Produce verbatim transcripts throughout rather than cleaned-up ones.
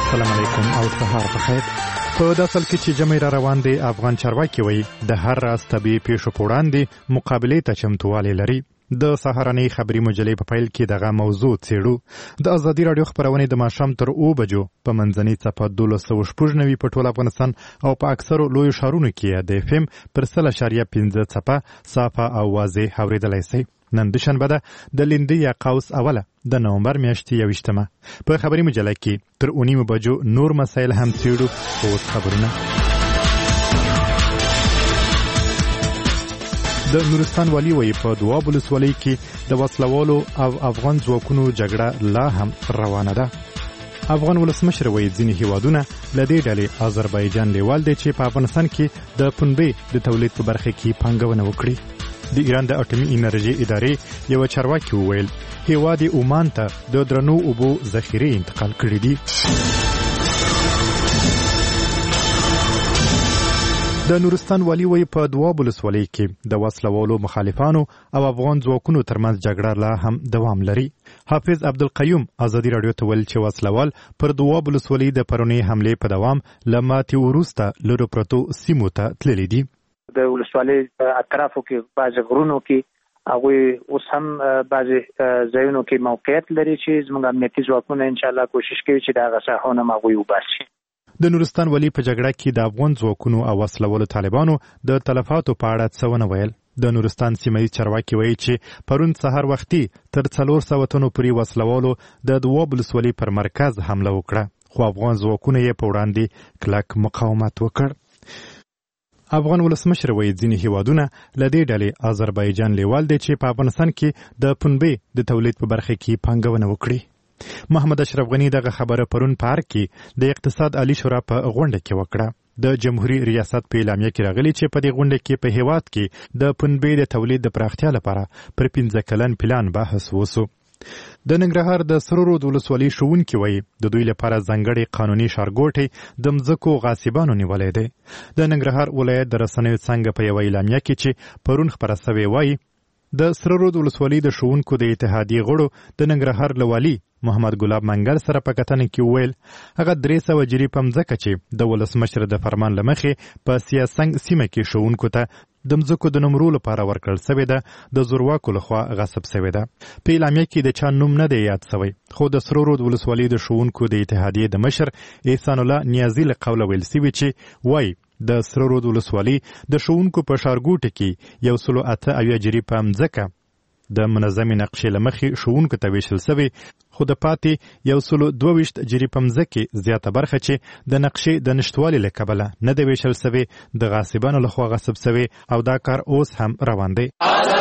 السلام علیکم او سهار بخیر. په داسل کې چې جمع را روان دي افغان چارواکي وایي د هر راز طبي پیښو په وړاندې مقابلې ته چمتووالی لري. د سهارنۍ خبري مجلې په پیل کې دغه موضوع څېړو. د ازادي راډیو خبرونه د ماښام تر اوه بجو په منځنۍ څپه دولس سوه شپږ نوي په ټول افغانستان او په اکثرو لویو ښارونو کې د اف ام پر سل اشاریه پنځه څپه صافه او واضح اورېدلی شئ. نن دوشنبه ده د لیندۍ یا قوس اوله د نومبر میاشتې یویشتمه. په خبري مجله کې تر اونیمو بجو نور مسایل هم څېړو. اوس خبرونه. د نورستان والي وایي په دواب ولسوالۍ کې د وسلوالو او افغان ځواکونو جګړه لا هم روانه ده. افغان ولسمشر وایي ځینې هیوادونه له دې ډلې آذربایجان لیوال دی چې په افغانستان کې د پنبې د تولید په برخه کې پانګونه وکړي. د ایران د اټومي انرژي ادارې یو چارواکي وویل هیواد عمان ته د درنو اوبو ذخیرې انتقال کړي دي. د نورستان والي وایي په دواب ولسوالۍ کې د وسلوالو مخالفانو او افغان ځواکونو ترمنځ جګړه لا هم دوام لري. حافظ عبدالقیوم ازادي راډیو ته ویل چې وسلوال پر دواب ولسوالۍ د پرونۍ حملې په دوام له ماتې وروسته لرو پرتو سیمو ته تللي دي. د ولسوالۍ په اطرافو کې بعضې غرونو کې هغوی اوس هم بعضې ځایونو کې موقعیت لري چې زموږ امنیتي ځواکونه انشاءالله کوشش کوي چې د هغه ساحو نه هغوی وباسي. د نورستان والي په جګړه کې د افغان ځواکونو او وسلوالو طالبانو د تلفاتو په اړه څه ونه ویل. د نورستان سیمه چارواکي وایي چې پرون سهار وختي تر څلور سوه تنو پورې وسلوالو د دواب ولسوالۍ پر مرکز حمله وکړه، خو افغان ځواکونه یې په وړاندې کلک مقاومت وکړ. افغان ولسمشر وایي ځینې هیوادونه له دې ډلې آذربایجان لیوال دی چې په افغانستان کې د پنبې د تولید په برخه کې پانګونه وکړي. محمد اشرف غني دغه خبره پرون په ارګ کې د اقتصاد عالی شورا په غونډه کې وکړه. د جمهوریت ریاست په اعلامیه کې راغلي چې په دې غونډه کې په هیواد کې د پنبې د تولید د پراختیا لپاره پر پنځه کلن پلان بحث وسو. د ننګرهار د سره رود ولسوالۍ ښوونکي وایي د دوی لپاره ځانګړی قانوني ښارګوټی د مځکو غاصبانو نیولی دی. د ننګرهار ولایت د رسنیو څنګه په یوه اعلامیه کې چې پرون خپره سوې وایي د سره رود ولسوالۍ د ښوونکو د اتحادیې غړو د ننګرهار له والي محمد ګلاب منګل سره په کتنه کې وویل هغه درې سوه جري په مځکه چې د ولسمشر د فرمان له مخې په سیاسنګ سیمه کې ښوونکو ته د مځکو د نمرو لپاره ورکړل سوې ده د زورواکو لخوا غصب سوې ده. په اعلامیه کې د چا نوم نه دی یاد سوی، خو د سره رود ولسوالۍ د ښوونکو د اتحادیې د مشر احسان الله نیازي له قوله ویل سوي چې وایي د سره رود ولسوالۍ د ښوونکو په ښارګوټي کې یو سلو اته اویا جري په مځکه د منظمې نقشې له مخې ښوونکو ته ویشل سوي، خو د پاتې یو سلو دوه ویشت جري په مځکې زیاته برخه چې د نقشې د نشتوالي له کبله نه ده ویشل سوي د غاصبانو لخوا غصب سوي او دا کار اوس هم روان دی.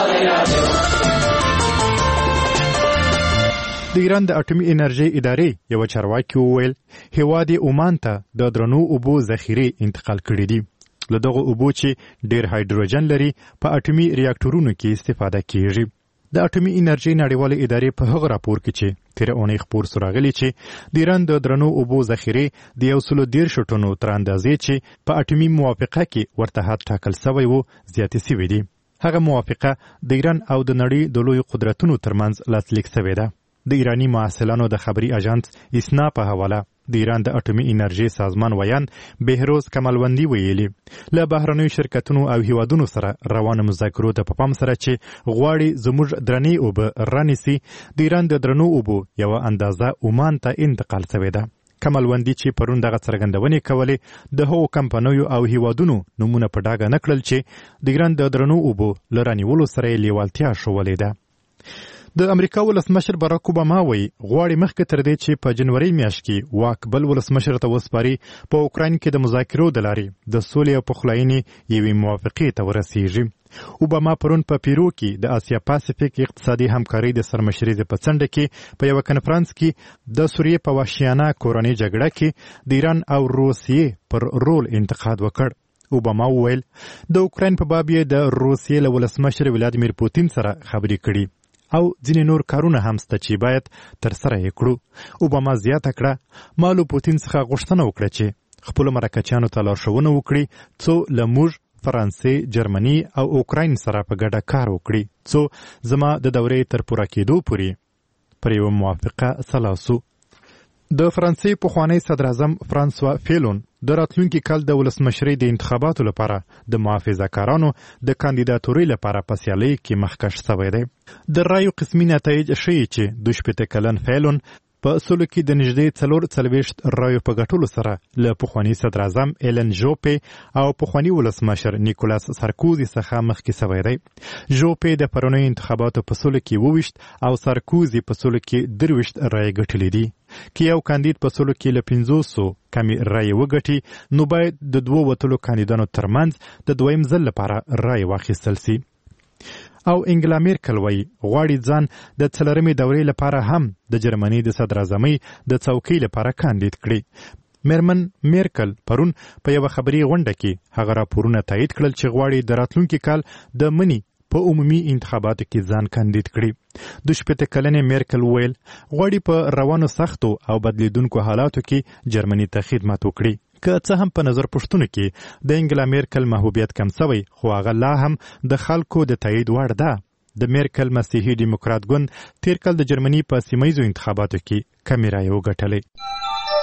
د ایران د اټومي انرژي ادارې یو چارواکي وویل هیواد عمان ته د درنو اوبو ذخیرې انتقال کړي دي. له دغو اوبو چې ډېر هایدروجن لري په اټومي ریاکټورونو کې استفاده کیږي. د اټومي انرژي نړیوالې ادارې په هغه راپور کې چې تیره اونۍ خپور سو راغلی چې د ایران د درنو اوبو ذخیرې د یو سلو دېرشو ټنو تر اندازې چې په اټومي موافقه کې ورته حد ټاکل سوی و زیاتې سوي دي. هغه موافقه د ایران او د نړۍ د لویو قدرتونو ترمنځ لاسلیک سوې ده. د ایرانی محصلانو د خبري اژانس اسنا په حواله د ایران د اټومي انرژي سازمان ویان بهروز کمالوندي ویلي له بهرنیو شرکتونو او هیوادونو سره روانو مذاکرو ته په پام سره چې غواړي زموږ درنې اوبه رانیسي د ایران د درنو اوبو یوه اندازه عمان ته انتقال سوې ده. کمالوندي چې پرون دغه څرګندونې کولې د هغو کمپنیو او هیوادونو نومونه په ډاګه نه کړل چې د ایران د درنو اوبو له رانیولو سره یې لیوالتیا ښودلې ده. د امریکا ولسمشر باراک اوباما وایي غواړي مخکې تر دې چې په جنوري میاشت کې واک بل ولسمشر ته وسپاري په اوکراین کې د مذاکرو د لارې د سولې او پخلاینې یوې موافقې ته ورسیږي. اوباما پرون په پیرو کې د آسیا پاسفیک اقتصادي همکارۍ د سرمشرۍ په څنډه کې په یوه کنفرانس کې د سوریې په وحشیانه کورنۍ جګړه کې د ایران او روسیې پر رول انتقاد وکړ. اوباما وویل د اوکراین په باب یې د روسیې له ولسمشر ولادیمیر پوتین سره خبرې کړي او ځینې نور کارونه هم سته چې باید ترسره یې کړو. اوباما زیاته کړه ما له پوتین څخه غوښتنه وکړه چې خپلو مرکچیانو ته لارښوونه وکړي څو له موږ فرانسې، جرمني او اوکراین سره په ګډه کار وکړي څو زما د دورې تر پوره کېدو پورې پر یوه موافقه سلا سو. د فرانسې پخوانی صدر اعظم فرانسوا فیلون د راتلونکي کال د ولسمشرۍ د انتخاباتو لپاره د محافظه‌کارانو د کاندیداتورۍ لپاره په سیالۍ کې مخکش شوی دی. د رایو قسمي نتایج ښیي چې دوه شپېته کلن فیلون په اصولو کې د نږدې څلور څلوېښت رایو په ګټلو سره له پخواني صدر اعظم ایلن ژوپې او پخواني ولسمشر نیکولاس سارکوزي څخه مخکې شوی دی. ژوپې د پرونیو انتخاباتو په سلو کې اوویشت او سارکوزي په سلو کې درویشت رایې ګټلې دي. که یو کاندید په سلو کې له پنځوسو کمې رایې وګټي نو باید د دوو وتلو کاندیدانو ترمنځ د دویم ځل لپاره رایې واخیستل سي. او انګلا میرکل وایي غواړي ځان د څلورمې دورې لپاره هم د جرمني د صدر اعظمۍ د څوکۍ لپاره کاندید کړي. میرمن میرکل پرون په یوه خبري غونډه کې هغه راپورونه تایید کړل چې غواړي د راتلونکي کال د مني په عمومي انتخاباتو کې ځان کاندید کړي. د شپېته کلنې میرکل ویل غواړي په روانو سختو او بدلیدونکو حالاتو کې جرمني ته خدمت وکړي. که څه هم په نظر پوښتنو کې د انګلا میرکل محبوبیت کم شوی خو هغه لا هم د خلکو د تایید وړ ده. د میرکل مسیحي ډیموکرات ګوند تیر کال د جرمني په سیمه ییزو انتخاباتو کې کمې رایې وګټلې.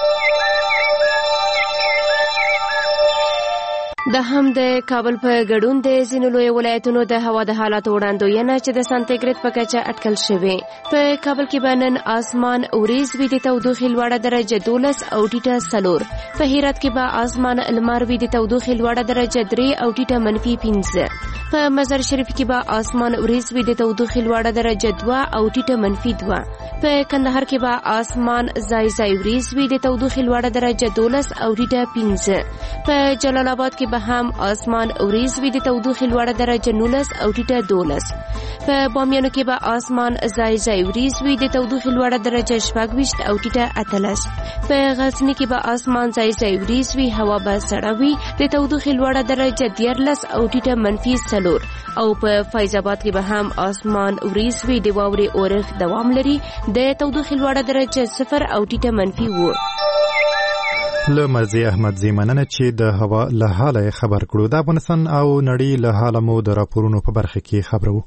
د هم د کابل په ګډون د ځینو لوی ولایتونو د هوا د حالاتو وړاندوینه چې د سانتیګریډ په کچه اټکل شوې. په کابل کې به نن آسمان اوریز وي د تودوخې لوړه درجه دولس او ټیټه څلور. په هرات کې به آسمان لمر وي د تودوخې لوړه درجه درې او ټیټه منفي پنځه. په مزار شریف کې به آسمان اوریز وي د تودوخې لوړه درجه دوه او ټیټه منفي دوه. په کندهار کې به آسمان ځای ځای اوریز وي د تودوخې لوړه درجه دولس او ټیټه پنځه. په جلال آباد کې هم آسمان اوریز وي د تودوخې لوړه درجه نولس او ټیټه دولس. په بامیانو کې به آسمان ځای ځای اوریز وي د تودوخې لوړه درجه شپږ ویشت او ټیټه اتلس. په غزني کې به آسمان ځای ځای اوریز وي هوا به سړه وي د تودوخې لوړه درجه دیارلس او ټیټه منفي څلور. او په فیض آباد کې به هم آسمان اوریز وي د واورې اورښت دوام لري د تودوخې لوړه درجه صفر او ټیټه منفي اووه. له مرزي احمد زی مننه چې د هوا له حاله خبر کړو. د افغانستان او نړۍ له حاله مو د راپورونو په برخه کې خبرو.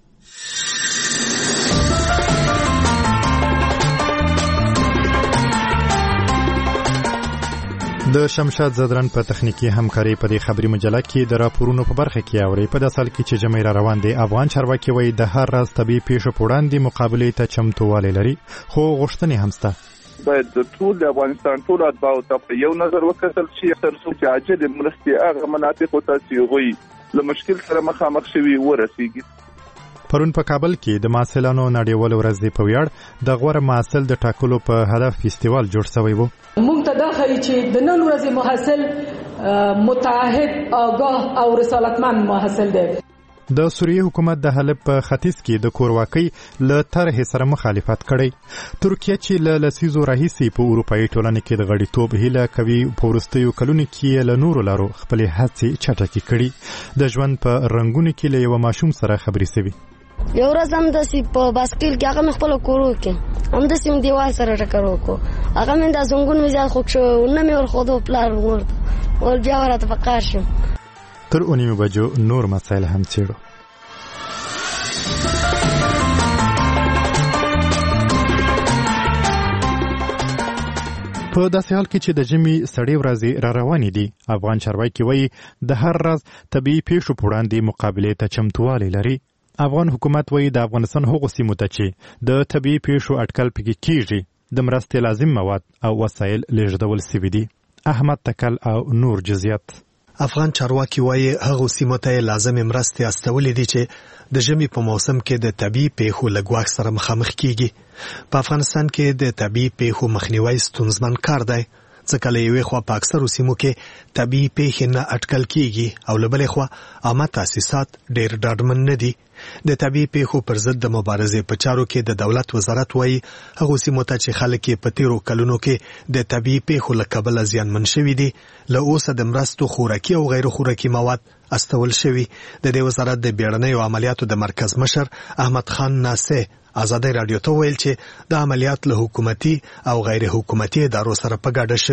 د شمشاد زدران په تخنیکی همکاري په دې خبري مجله کې د راپورونو په برخه کې اوري. په داسې حال کې چې جمعې را روان دي افغان چارواکي وایي د هر راز طبي پیښو په وړاندې مقابلې ته چمتووالی لري خو غوښتنې هم شته. باید د ټول د افغانستان ټول اتباعو ته په یو نظر وکتل شي تر څو چې عاجل مرستې هغه مناطقو ته چې هغوی له مشکل سره مخامخ شوي ورسیږي. پرون په کابل کې د محصلانو نړیوال ورځ په ویاړ د غوره محصل د ټاکلو په هدف فیستیوال جوړ شوی و. موږ ته دا ښیي چې د نن ورځې محصل متعهد آگاه او رسالتمند محصل دی. د سوریه حکومت د حلب په ختیځ کې د کورواکۍ له طرحې سره مخالفت کړی. ترکیه چې له لسیزو راهیسې په اروپایي ټولنه کې د غړیتوب هیله کوي په وروستیو کلونو کې له نورو لارو خپلې هڅې چټکې کړي. د ژوند په رنګونو کې له یوه ماشوم سره خبرې شوي. یو ورځ همداسې په باسکل کې هغه مې خپله کور وکړې همداسې مې دیوال سره ټکر وکړو. هغه مې دا زنګون مې زیات خوږ شوی نه مې ورښودو پلار ورته ور بیا راته په کار شم. تر اونیو بجو نور مسایل هم څېړو. په داسې حال کې چې د ژمي سړې ورځې را روانې دي افغان چارواکي وایي د هر راز طبیعي پیښو په وړاندې مقابلې ته چمتووالی لري. افغان حکومت وایي د افغانستان هغو سیمو ته چې د طبیعي پیښو اټکل پکې کیږي د مرستې لازم مواد او وسایل لیږدول سوي دي. احمد تکل او نور جزیات. افغان چارواکي وایي هغو سیمو ته لازم مرستې استولې دي چې د ژمي په موسم کې د طبیعي پیښو له ګواښ سره مخامخ کیږي. په افغانستان کې د طبیعي پیښو مخنیوی ستونزمن کار دی ځکه له یوې خوا په اکثرو سیمو کې طبیعي پیښې نه اټکل کیږي او له بلې خوا عامه تاسیسات ډېر ډاډمن نه دي. د طبیعي پیښو پر ضد د مبارزې په چارو کې د دولت وزارت وایي هغو سیمو ته چې خلک یې په تیرو کلونو کې د طبیعي پیښو له کبله زیانمن شوي دي له اوسه د مرستو خوراکي او غیر خوراکي مواد استول شوي. د دې وزارت د بیړنیو عملیاتو د مرکز مشر احمد خان ناصر آزادۍ راډیو ته ویل چې د عملیات له حکومتي او غیر حکومتي ادارو سره په ګډه شوي.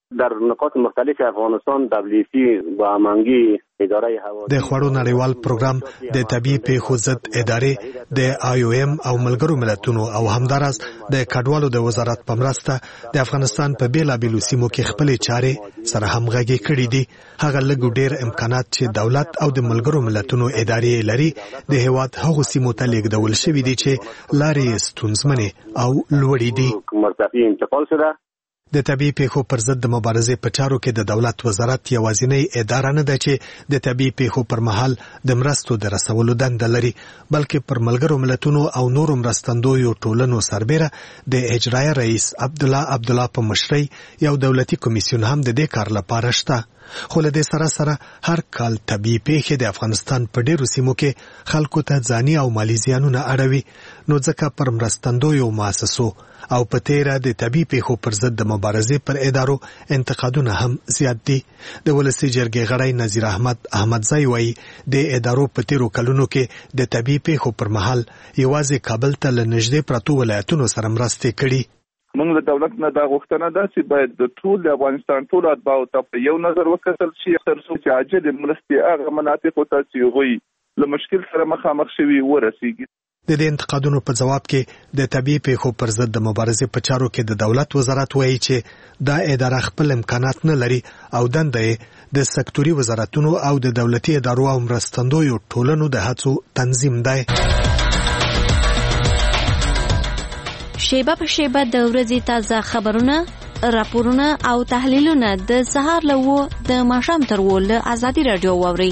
در نقاط مختلف افغانستان دبلیو سی با هماهنگی اداره هوا د خوړو نړیوال پروګرام د طبي پیښو ضد ادارې د آی او ایم او ملګرو ملتونو او همداراز د کډوالو د وزارت په مرسته د افغانستان په بیلابیلو سیمو کې خپلې چارې سره همغږي کړې دي. هغه لږ ډېر امکانات چې دولت او د ملګرو ملتونو ادارې لري د هیواد هغو سیمو ته لیږدول شوي دي چې لارې ستونزمنې او لوړې دي. مرتفع انتقال شده. د طبي پیښو پر ضد د مبارزې په چارو کې د دولت وزارت یوازینی اداره نه ده چې د طبي پیښو پر مهال د مرستو د رسولو دنده لري، بلکې پر ملګرو ملتونو او نورو مرستندویو ټولنو سربیره د اجرایه رئیس عبدالله عبدالله په مشرۍ یو دولتي کمیسیون هم د دې کار لپاره شته. خو له دې سره سره هر کال طبي پیښې د افغانستان په ډیرو سیمو کې خلکو ته ځاني او مالي زیانونه اړوي، نو ځکه پر مرستندویو مؤسسو او په تیره د طبي پیښو پر ضد د مبارزې پر ادارو انتقادونه هم زیات دي. د ولسي جرګې غړی نذیر احمد احمدزی وایي د ادارو په تیرو کلونو کې د طبي پیښو پر مهال یوازې کابل ته له نږدې پرتو ولایتونو سره مرستې کړي. موږ د دولت نه دا غوښتنه ده چې باید د ټول د افغانستان ټول اتباعو ته په یو نظر وکتل شي تر څو چې عاجل مرستې هغه مناطقو ته چې هغوی له مشکل سره مخامخ شوي ورسیږي. د دې انتقادونو په جواب کې د طبي پیښو پر ضد د مبارزې په چارو کې د دولت وزارت وایي چې دا اداره خپل امکانات نه لري او دنده یې د سکتوري وزارتونو او د دولتي ادارو او مرستندویو ټولنو د هڅو تنظیم دی. شیبه په شیبه د ورځې تازه خبرونه، راپورونه او تحلیلونه د سهار له وو د ماښام تر وو له ازادي رادیو واورئ.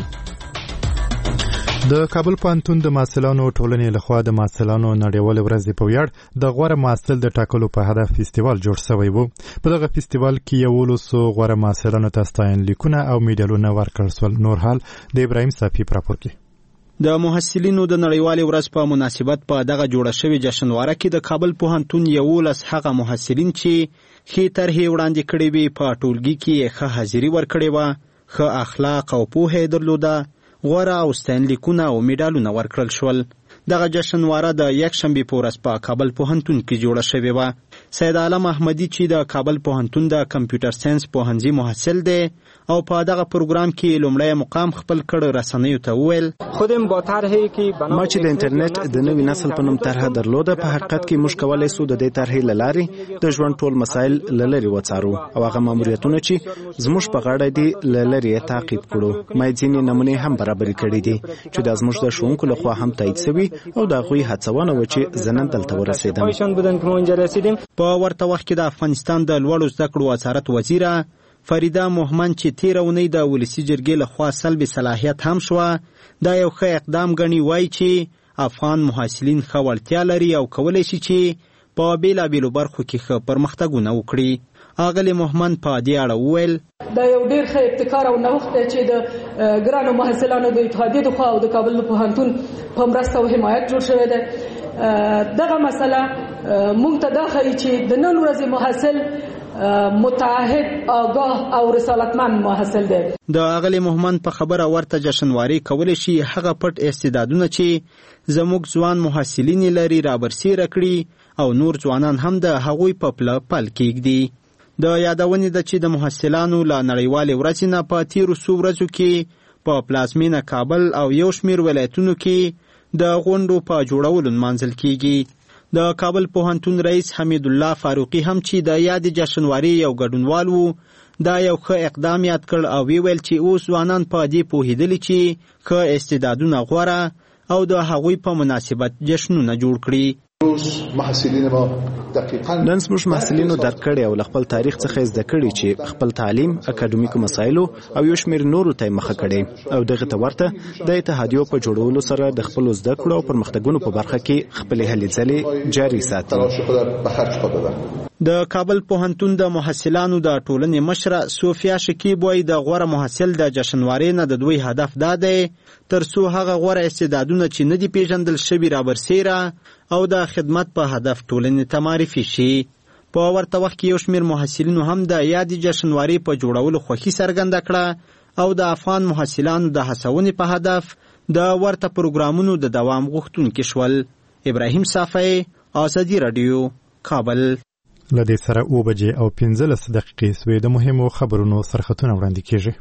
د کابل پوهنتون د محصلانو ټولنې لخوا د محصلانو نړیوالې ورځې په ویاړ د غوره محصل د ټاکلو په هدف فستیوال جوړ شوی و. په دغه فستیوال کې یولسو غوره محصلانو ته ستاینلیکونه او میډالونه ورکړل شول. نور حال د ابراهیم صافي په راپور کې. د محصلینو د نړیوالې ورځ په مناسبت په دغه جوړه شوې جشنواره کې د کابل پوهنتون یولس هغه محصلین چې ښې طرحې وړاندې کړې وې په ټولګي کې ښه حاضري ورکړې وه، ښه اخلاق او پوهه یې درلوده، غوره او ستاینلیکونه او میډالونه ورکړل شول. دغه جشنواره د یکشنبې په ورځ په کابل پوهنتون کې جوړه شوې وه. سید عالم احمدي چې د کابل پوهنتون د کمپیوټر ساینس پوهنځي محصل دی او په دغه پروګرام کې لومړی مقام خپل کړ، رسنیو ته وویل خودم با طرحی که ما چې د انټرنیټ د نوي نسل په نوم طرحه درلوده، په حقیقت کې موږ کولای سو د دې طرحې له لارې د ژوند ټول مسایل له لرې وڅارو او هغه ماموریتونه چې زموږ په غاړه دي له لرې یې تعقیب کړو. ما ځینې نمونې هم برابرې کړې دي چې د زموږ د ښوونکو لخوا هم تایید شوي او د هغوی هڅونه وه چې زه نن دلته ورسېدم. په ورته وخت کې د افغانستان د لوړو زده کړو وزارت وزیره فریده موهمن چې تیره اونۍ د ولسي جرګې لخوا سلب صلاحیت هم شوه، دا یو ښه اقدام ګڼي. وایي چې افغان محصلین ښه وړتیا لري او کولی شي چې په بېلابېلو برخو کې ښه پرمختګونه وکړي. اغلې موهمن په دې اړه وویل دا یو ډېر ښه ابتکار او نوښت دی چې د ګرانو محصلانو د اتحادیې د خوا او د کابل پوهنتون په مرسته او حمایت جوړ شوی دی. دغه مسله موږ ته دا ښیي چې د نن ورځې محصل متعهد، آگاه او رسالتمند محصل دی. د اغلې موهمن په خبره ورته جشنواري کولی شي هغه پټ استعدادونه چې زموږ ځوان محصلین لري رابرسیره کړي او نور ځوانان هم د هغوی په پله پل کېږدي. د یادونې ده چې د محصلانو له نړیوالې ورځې نه په تیرو څو ورځو کې په پلازمینه کابل او یو شمېر ولایتونو کې د غونډو په جوړولو نمانځل کېږي. د کابل پوهنتون رئیس حمید الله فاروقي هم چې د یادې جشنواري یو ګډونوال وو، دا یو ښه اقدام یاد کړ او ویل چې اوس ځوانان په دې پوهېدلي چې ښه استعدادونه غوره او د هغوی په مناسبت جشنونه جوړ کړي. نن زموږ محصلینو درک کړی او له خپل تاریخ څخه زده کړي چې خپل تعلیم، اکاډمیکو مسایلو او یو شمېر نورو ته مخه کړي او دغه ته ورته د اتحادیو په جوړولو سره د خپلو زده کړو او پرمختګونو په برخه کې خپلې هلې ځلې جاري ساتي. د کابل پوهنتون د محصلانو د ټولنې مشره صوفیا شکیب وایي د غوره محصل د جشنوارې نه د دوی هدف دا دی تر څو هغه غوره استعدادونه چې نه دي پیژندل شوي رابرسیره او د خدمت په هدف ټولنې ته معرفي شي. په ورته وخت کې یو شمېر محصلینو هم د یادې جشنوارې په جوړولو خوښي څرګنده کړه او د افغان محصلانو د هڅونې په هدف د ورته پروګرامونو د دوام غوښتونکي شول. ابراهیم صافی، ازادي رادیو، کابل. له دې سره اوه بجې او پنځلس دقیقې سوې د مهمو خبرونو سرخطونه وړاندې کیږي.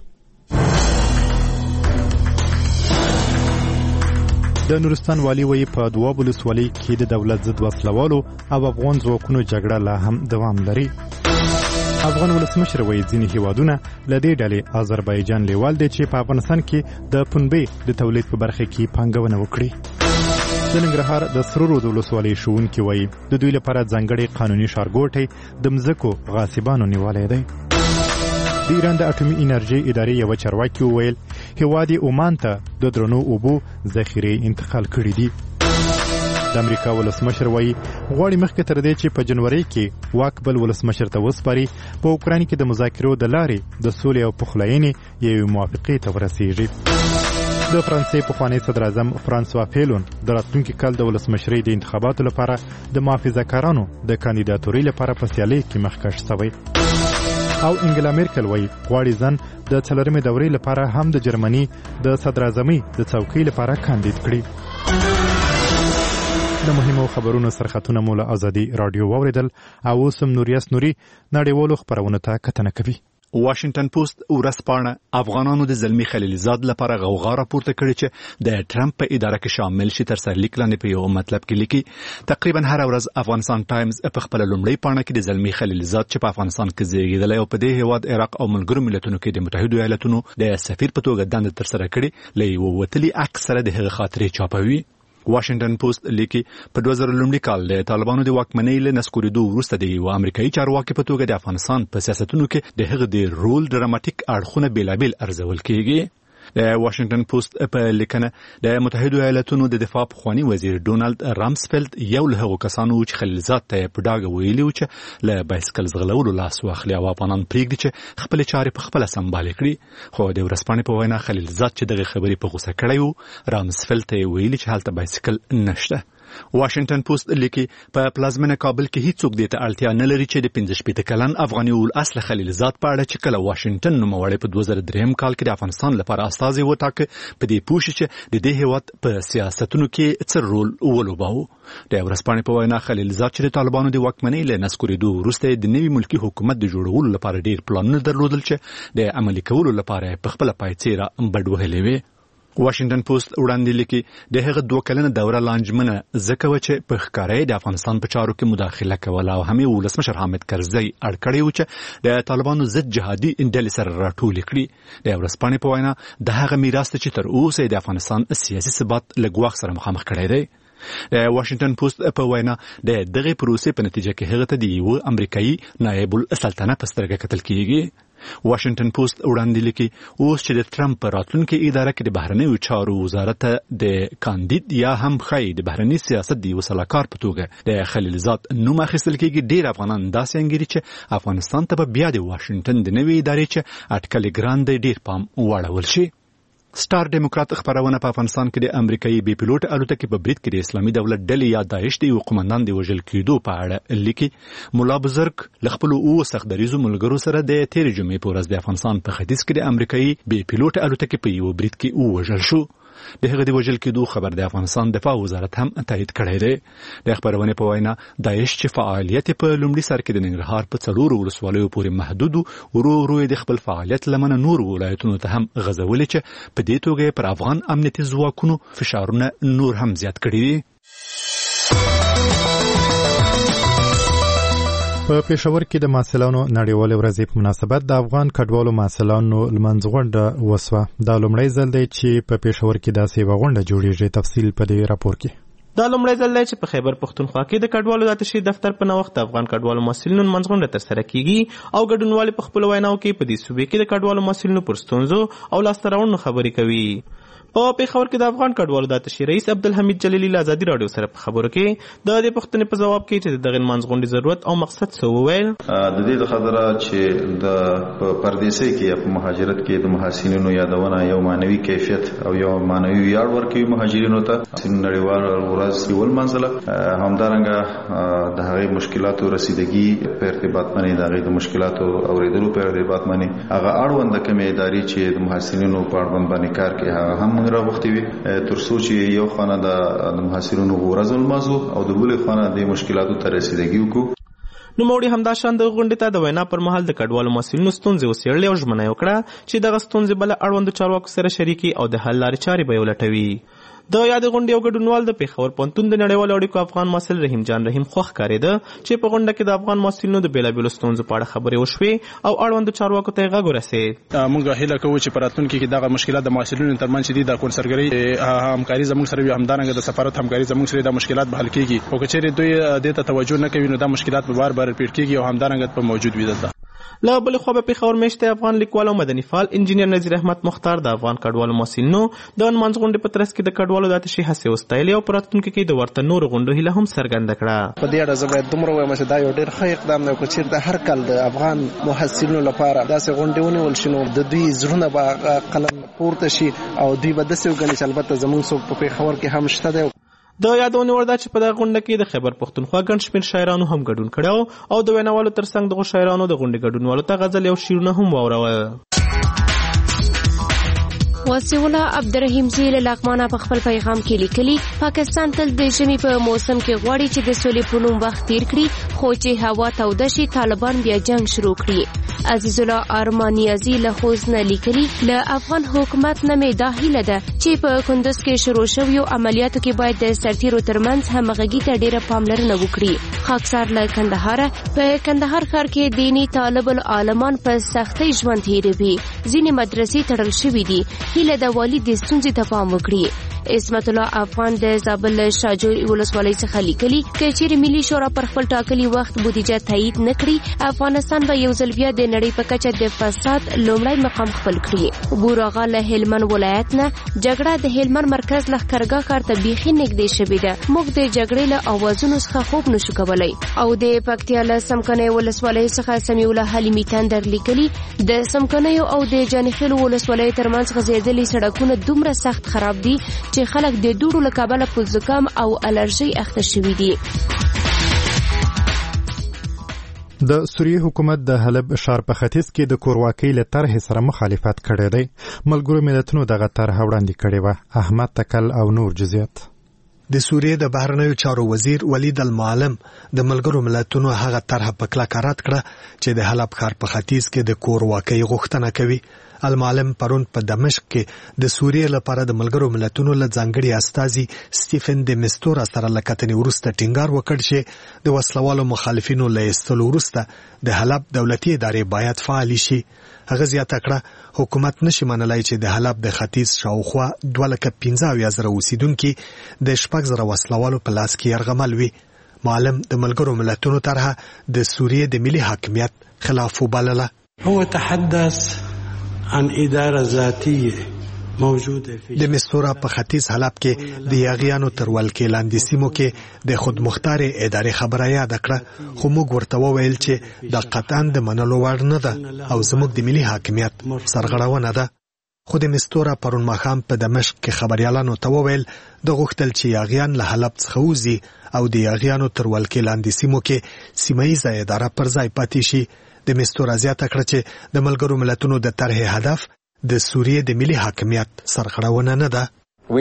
د نورستان والي وایي په دواب ولسوالۍ کې د دولت ضد وسلوالو او افغان ځواکونو جګړه لا هم دوام لري. افغان ولسمشر وایي ځینې هیوادونه له دې ډلې آذربایجان لیوال دی چې په افغانستان کې د پنبې د تولید په برخه کې پانګونه وکړي. د ننګرهار د سرو رود ولسوالۍ ښوونکي وایي د دوی لپاره ځانګړی قانوني ښارګوټی د مځکو غاصبانو نیولی دی. د ایران د اټومي انرژۍ ادارې یوه چارواکي وویل هیواد یې عمان ته د درنو اوبو ذخیرې انتقال کړي دي. د امریکا ولسمشر وایي غواړي مخکې تر دې چې په جنوري کې واک بل ولسمشر ته وسپاري په اوکراین کې د مذاکرو د لارې د سولې او پخلاینې یوې موافقې ته ورسیږي. د فرانسې پخوانی صدر اعظم فرانسوا فیلون د راتلونکي کال د ولسمشرۍ د انتخاباتو لپاره د محافظه‌کارانو د کاندیداتورۍ لپاره په سیالۍ کې مخکښ شوی. او انګلا میرکل وایي غواړي ځان د څلورمې دورې لپاره هم د جرمني د صدر اعظمۍ د څوکۍ لپاره کاندید کړي. د مهمو خبرونو سرخطونه مو له ازادي راډیو واوریدل او اوس هم نوریاس نوري نړیوالو خبرونو ته کتنه کوي. واشنگټن پوسټ ورځپاڼه افغانانو د زلمی خلیلزاد لپاره غوغا راپورته کړې چې د ټرمپ په اداره کې شامل شي. تر سرلیک لاندې په یو مطلب کې لیکي تقریبا هر ورځ افغانستان ټایمز په خپل لومړی پاڼه کې د زلمی خلیلزاد چې په افغانستان کې زیږیدلی او په دې هیواد عراق او ملګرو ملتونو کې د متحدو ایالاتونو د سفیر په توګه دنده ترسره کړې له یو وتلي عکس سره د هغه خاطرې چاپوي. واشنگټن پوسټ لیکي په دوه زره لومړي کال د طالبانو د واکمنۍ له نسکورېدو وروسته د یو امریکایي چارواکي په توګه د افغانستان په سیاستونو کې د هغه د رول ډراماتیک اړخونه بیلابیل ارزول کیږي. د واشنگټن پوسټ په لیکنه د متحدو ایالاتونو د دفاع پخوانی وزیر ډونالد رامسفیلد یو له هغو کسانو چې خلیلزاد ته په ډاګه ویلي و چې له بایسکل ځغلولو لاس واخلي او افغانان پرېږدي چې خپلې چارې په خپله سمبالې کړي. خو د ورځپاڼې په وینا خلیلزاد چې دغه خبرې په غوسه کړی و رامسفیلد ته یې ویلي چې هلته بایسکل نشته. واشنگټن پوسټ لیکي په پلازمینه کابل کې هیڅوک دې ته اړتیا نه لري چې د پنځه شپېته کلن افغاني اصل خلیلزاد په اړه چې کله واشنگټن نوموړی په دوه زره درېیم کال کې د افغانستان لپاره استازی وټاکه په دې پوه شي چې د دې هیواد په سیاستونو کې څه رول ولوباوه. د ورځپاڼې په وینا خلیلزاد چې د طالبانو د واکمنۍ له نسکورېدو وروسته د نوي ملکي حکومت د جوړولو لپاره ډېر پلانونه درلودل چې د عملي کولو لپاره په خپله پایڅېره بډ وهلې وې. واشنگټن پوسټ وړاندې لیکي د هغه دوه کلنه دوره لانجمنه ځکه و چې په ښکاره د افغانستان په چارو کې مداخله کوله او هم ولسمشر حامد کرزی اړ کړی و چې د طالبانو ضد جهادي ډلې سره راټولې کړي. د ورځپاڼې په وینا د هغه میراث چې تر اوسه د افغانستان سیاسي ثبات له ګواښ سره مخامخ کړی دی. د واشنگټن پوسټ په وینا د دغه پروسې په نتیجه کې هغه ته د یو امریکایي نایب السلطنه په سترګه کتل کیږي. واشنگټن پوسټ وړاندې لیکي اوس چې د ټرمپ په راتلونکي اداره کې د بهرنیو چارو وزارت د کاندید یا هم ښایي د بهرني سیاست د یو سلاکار په توګه د خلیلزاد نوم اخیستل کېږي. ډېر افغانان داسې انګیري چې افغانستان ته به بیا د واشنګټن د نوې ادارې چې اټکلې ګران دی ډېر پام واړول شي. سٹار ډیموکرات خبرونه په افغانستان کې د امریکایي بي پیلوټ الوتکې په برید کې د اسلامي دولت ډلې یا داعش د یو قومندان د وژل کېدو په اړه لیکي. مولا بزرګ له خپلو اووه سختدریزو ملګرو سره د تېرې جمعې په ورځ د افغانستان په ختیځ کې د امریکایي بي پیلوټ الوتکې په یو برید کې ووژل شو. د هغه د وژل کېدو خبر د افغانستان دفاع وزارت هم تایید کړی دی. د خبرونې په وینا داعش چې فعالیت په لومړي سر کې د ننګرهار په څلورو ولسوالیو پورې محدود ورو ورو د خپل فعالیت لمنه نور ولایتونو ته هم غځولې چې په دې توګه پر افغان امنیتي ځواکونو فشارونه نور هم زیات کړي دي. په پېښور کې د محصلانو نړیوالې ورځې په مناسبت د افغان کډوالو محصلانو لمانځ غونډه وسوه. دا لومړی ځل دی چې په پېښور کې داسې یوه غونډه جوړېږي. تفصیل په دې راپور کې. دا لومړی ځل دی چې په خیبر پښتونخوا کې د کډوالو د اتشې دفتر په نوښت د افغان کډوالو محصلینو لمانځ غونډه ترسره کیږي او ګډونوالې په خپلو ویناو کې په دې صوبې کې د کډوالو محصلینو پر ستونزو او لاسته راوړنو خبرې کوي. په پېښور کې د افغان کډوالو د اتشې رئیس عبدالحمید جلیلي له ازادي راډیو سره په خبرو کې د دې پوښتنې په ځواب کې چې د دغې لمانځ غونډې ضرورت او مقصد څه وویل. د دې د خبره چې د پردیسۍ کې یا په مهاجرت کې د محصلینو یادونه یو معنوي کیفیت او یو معنوي ویاړ ورکوي مهاجرینو ته. نړیوال ورځ یې ولمانځله، همدارنګه د هغې مشکلاتو رسیدګي په ارتباط باندې د هغې د مشکلاتو اورېدلو په ارتباط باندې هغه اړونده کومې ادارې چې د محصلینو په اړوند باندې کار کوي هغه هم راغوښتي وي تر څو چې یو خانه د محصلینو ورځ ولمانځو او د بلې خانه د مشکلاتو ته رسیدګي وکړو. نوموړي همداشان د غونډې ته د وینا پر مهال د کډوالو مسؤلینو ستونزې وڅېړلې او ژمنه یې وکړه چې دغه ستونزې به له اړوندو چارواکو سره شریکي او د حل لارې چارې به یې ولټوي. د یاد غونډې یو ګډونوال د پېښور پوهنتون د نړیوالو اړیکو افغان محصل رحیم جان رحیم خوښ ښکارېده چې په غونډه کې د افغان محصلینو د بېلابېلو ستونزو په اړه خبرې وشوې او اړوندو چارواکو ته یې غږ ورسېد. موږ هیله کوو چې په راتلونکي کې دغه مشکلات د محصلینو ترمنځ چې دي د کونسلګرۍ همکاري زموږ سره وي، همدارنګه د سفارت همکاري زموږ سره د مشکلات به حل کېږي. او که چېرې دوی دې ته توجه نه کوي نو دا مشکلات به بار بار ریپیټ کېږي او همدارنګه په موجود وي. دلته له بلې خوا به پېښور میشته افغان لیکوال او مدني فعال انجینر نذیر احمد مختار د افغان کډوالو مسؤلینو د نمانځ غونډې په ترڅ کې د کډوالو د آتشي هڅې وستایلې او په راتلونکي کې د ورته نورو غونډو هیله هم څرګنده کړه. په دې اړه زه باید دومره ووایم چې دا یو ډېر ښه اقدام دی. که چېرته هر کال د افغان محصلینو لپاره داسې غونډې ونیول شي نو د دوی زړونه به قلم پورته شي او دوی به داسې وګڼي چې البته زموږ څوک په پېښور کې هم شته دی. د یادونې وړ ده چې په دغه غونډه کې د خیبر پښتونخوا ګڼ شمېر شاعرانو هم ګډون کړی او د ویناوالو ترڅنګ دغو شاعرانو د غونډې ګډونوالو ته غزل او شعرونه هم واورول. وسیوله عبدالرحیم زی له لغمانه په خپل پیغام کې لیکلي پاکستان تل د ژمي په موسم کې غواړي چې د سولې په نوم وخت تیر کړي، خو چې هوا توده شي طالبان بیا جنگ شروع کړي. عزیز الله ارمانیازی له خوست نه لیکلي له افغان حکومت نه مې دا هیله ده چې په کندز کې شروع شویو عملیاتو کې باید د سرتیرو ترمنځ همغږي ته ډیره پاملرنه وکړي. خاکسار له کندهار په کندهار ښار کې دیني طالب العلمان په سختۍ ژوند تیروي، ځینې مدرسې تړل شوې دي. هیله د والي د ستونزې ته پام وکړي. عصمت الله افغان د زابل شاجور ولسوالۍ څخه لیکلي که چیرې ملي شورا پر خپل ټاکلي وخت بودیجه تایید نه کړي افغانستان به یو ځل بیا د نړۍ په کچه د فساد لومړی مقام خپل کړي. بوراغا له هلمند ولایت نه جګړه د هلمند مرکز لښکرګاه ښار ته بیخي نږدې شوې ده. موږ د جګړې له اوازونو څخه خوب نشو کولی. او د پکتیا له سمکنۍ ولسوالۍ څخه سمیع الله حلیمي تندر لیکلي د سمکنیو او د جانخیلو ولسوالۍ ترمنځ غځېدلي سړکونه دومره سخت خراب دي چې خلک د دوړو له کبله په زکام او الرژي اخته شوي دي. د سوریې حکومت د حلب ښار په ختیځ کې د کورواکۍ له طرحې سره مخالفت کړی دی. ملګرو ملتونو دغه طرحه وړاندې کړې وه. احمد تکل او نور جزئیات. د سوریې د بهرنیو چارو وزیر ولید المعلم د ملګرو ملتونو هغه طرحه په کلکه رد کړه چې د حلب ښار په ختیځ کې د کورواکۍ غوښتنه کوي. المعلم پرون په دمشق کې د سوریې لپاره د ملګرو ملتونو له ځانګړي استازي سټیفن د مستورا سره له کتنې وروسته ټینګار وکړ چې د وسلوالو مخالفینو له ایستلو وروسته د حلب دولتي ادارې باید فعالې شي. هغه زیاته کړه حکومت نشي منلای چې د حلب د ختیځ شاوخوا دوه لکه پنځه اویا زره اوسیدونکي د شپږ زره وسلوالو په لاس کې یرغمل وي. معلم د ملګرو ملتونو طرحه د سوریې د ملي حاکمیت خلاف وبلله. هو تحدث عن اداره ذاتيه موجوده فيه. د مستورا په ختیځ حلب کې د یاغیانو تر ولکې لاندې سیمو کې د خودمختار ادارې خبره یاد کړه، خو موږ ورته وویل چې د قطعا د منلو وړ نه ده او زموږ د ملي حاکمیت سرغړونه ده. خو د مستورا پرون ماښام په دمشق کې خبريالانو ته وویل د غوښتل چې یاغیان له حلب څخه وځي او د یاغیانو تر ولکې لاندې سیمو کې سیمه ییزه اداره پر ځای پاتې شي. د مستورا زیاته کړه چې د ملګرو ملتونو د طرحې هدف د سوریې د ملي حاکمیت سرغړونه نه ده.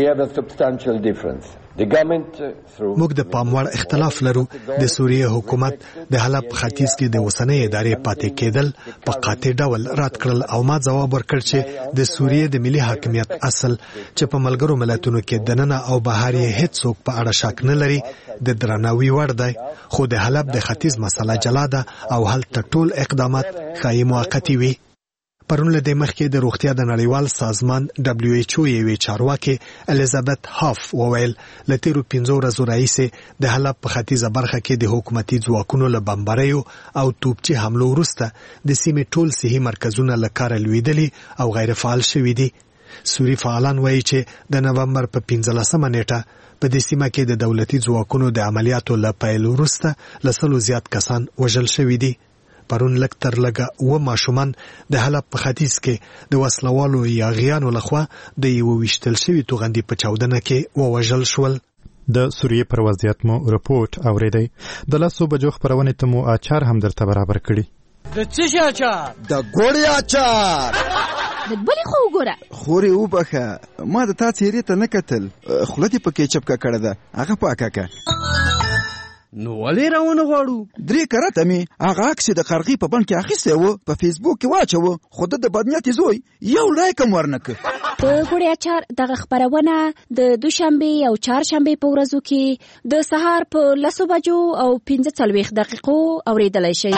موږ د پاموړ اختلاف لرو. د سوریې حکومت د حلب ختیځ کې د اوسنۍ ادارې پاتې کېدل په قاطع ډول رد کړل او ما ځواب ورکړ چې د سوریې د ملي حاکمیت اصل چې په ملګرو ملتونو کې دننه او بهر یې هیڅ څوک په اړه شک نه لري د درناوي وړ دی، خو د حلب د ختیځ مسله جلا ده او هلته ټول اقدامات ښایي موقتي وي. پرون له دې مخکې د روغتیا د نړیوال سازمان دبلیو ایچ او یوې چارواکې الیزابت هاف وویل له تیرو پنځو ورځو راهیسې د حلب په ختیځه برخه کې د حکومتي ځواکونو له بمباریو او توپچي حملو وروسته د سیمې ټول صحي مرکزونه له کاره لوېدلي او غیر فعال شوي دي. سوري فعالان وایي چې د نومبر په پنځلسمه نیټه په دې سیمه کې د دولتي ځواکونو د عملیاتو له پیل وروسته له سلو زیات کسان وژل شوي دي. پرون لږ تر لږه اوه ماشومان د حلب په ختیځ کې د وسلوالو یاغیانو لخوا د یوه ویشتل شوي توغندي په چاودنه کې ووژل شول. د سوریې پر وضعیت مو رپورټ اوریدئ. د لسو بجو خپرونې ته مو اچار هم درته برابر کړي. د څه شي اچار؟ د ګوړې اچار. د بلې خو وګوره. خورې وبخه ما د تا څېرې ته نه کتل، خوله دې په کېچپ ککړه ده، هغه پاکه که. نو ولې راونه غواړو درې کرته مې هغه عکس د قرغې په بڼ کې اخیستی و په فیسبوک کې واچوه خو د د بدنیت زوی یو لایک هم ورنکه د ګوړې اچار دغه خپرونه د دوشنبه او چهارشنبه په ورځو کې د سهار په لسو بجو او پنځه څلوېښت دقیقو اوریدلای شئ.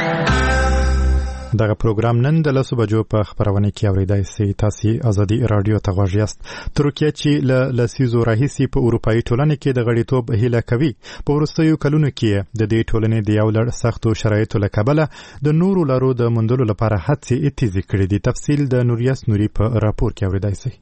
دغه پروګرام نن د لسو بجو په خبرونه کې اوریدای شئ. تاسو ازادي رادیو ته غواړئ یاست. ترکیه چې ل لسیزو راهیسي په اروپאי ټولنه کې د غړیتوب هیله کوي په وروستیو کلونو کې د دې ټولنې د یو لړ سختو شرایطو له کبله د نورو لارو د موندلو لپاره هڅې اتخاذ کړې دي. تفصیل د نوریاس نوري په راپور کې اوریدای شئ.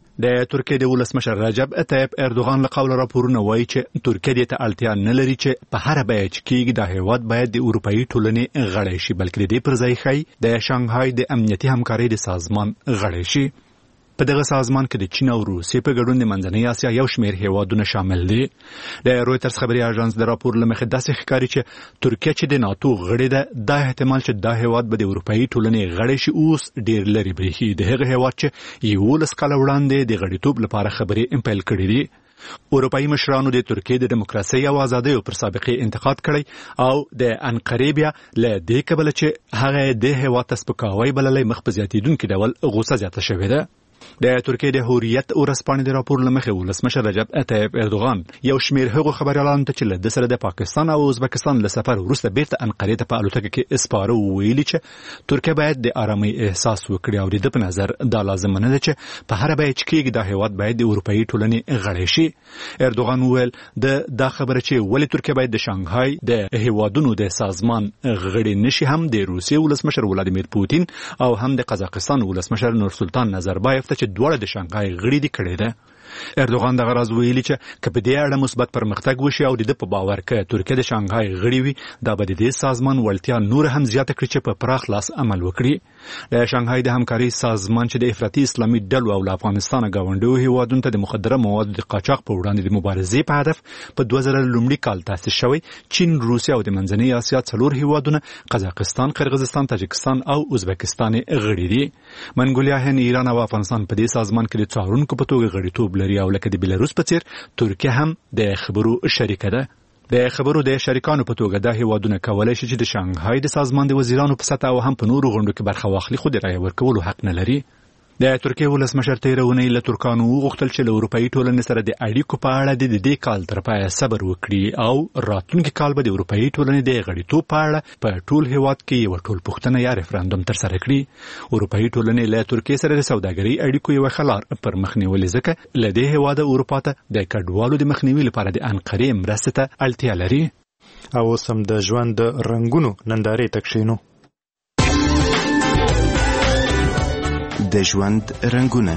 د ترکیه د ولسمشر رجب طیب اردوغان له قوله راپورونه وایي چې ترکیه ته اړتیا نه لري چې په هر بیه چې کېږي د هیواد باید د اروپאי ټولنې غړی شي بلکې د دې پر ځای ښایي د شانګهای د امنیتي همکارۍ د سازمان غړی شي. په دغه سازمان کې د چین او روسیې په ګډون د منځنۍ اسیا یو شمېر هیوادونه شامل دي. د رویټرز خبري اژانس د راپور له مخې داسې ښکاري چې ترکیه چې د ناتو غړې ده دا احتمال چې دا هیواد به د اروپאי ټولنې غړی شي اوس ډیر لري بریښي. د هغه هیواد چې یولس کاله وړاندې د غړیتوب لپاره خبرې امپیل کړې دي. اروپאי مشرانو د ترکیه د دیموکراسي او ازادۍ پر سابقې انتقاد کړی او د انقرې بیا له دې کبله چې هغه د هیواد سپکاوی بللی مخ په زیاتېدونکي ډول غوسه زیاته شوې ده. د ترکیه د حریت ورځپاڼې د راپور له مخې ولسمشر رجب طیب اردوغان یو شمېر هغو خبریالانو ته چې له ده سره د پاکستان او ازبکستان له سفر وروسته بیرته انقرې ته په الوتکه کې اسپاره وویلي چې ترکیه باید د آرامۍ احساس وکړي او د ده په نظر دا لازمه نه ده چې په هره بیه چې کېږي دا هیواد باید د اروپאי ټولنې غړی شي. اردوغان وویل د دا خبره چې ولې ترکیه باید د شانګهای د هیوادونو د سازمان غړی نشي هم د روسیې ولسمشر ولادیمیر پوتین او هم د قزاقستان ولسمشر نورسلطان نظربایف ته چې دواړه د شانګهای غړي دي کړي ده. اردوغان دغه راز ویلي چې که په دې اړه مثبت پرمختګ وشي او د ده په باور که ترکیه د شانګهای غړي وي دا به د دې سازمان وړتیا نور هم زیاته کړي چې په پراخ لاس عمل وکړي. د شانګهای د همکارۍ سازمان چې د افراطي اسلامي ډلو او له افغانستانه ګاونډیو هیوادونو ته د مخدره موادو د قاچاق په وړاندې د مبارزې په هدف په دوه زره لومړي کال تاسیس شوی. چین، روسیه او د منځنۍ اسیا څلور هیوادونه قزاقستان، قرغیزستان، تاجکستان او ازبکستان غړي دي. منګولیا، هند، ایران او افغانستان په دې سازمان کې د څارونکو په توګه غړیتوب لري او لکه د بیلاروس په څیر ترکیه هم د خبرو شریکه ده. د خبرو د شریکانو په توګه دا هیوادونه کولای شي چې د شانګهای د سازمان د وزیرانو په سطح او هم په نورو غونډو کې برخه واخلي خو د رایې ورکولو حق نه لري. د ترکیه ولسمشر تېره اونۍ له ترکانو وغوښتل چې له اروپאי ټولنې سره د اړیکو په اړه د دې کال تر پایه صبر وکړي او راتلونکي کال به د اروپאי ټولنې د غړیتوب په اړه په ټول هیواد کې یو ټولپوښتنه یا ریفرندوم ترسره کړي. اروپאי ټولنې له ترکیې سره د سوداګرۍ اړیکو یو ښه لار پر مخ نیولې ځکه له دې هیواده اروپا ته د کډوالو د مخنیوي لپاره د انقرې مرستې ته اړتیا لري. او اوس هم د ژوند د رنګونو نندارې ته کښېنو. د ژوند رنګونه.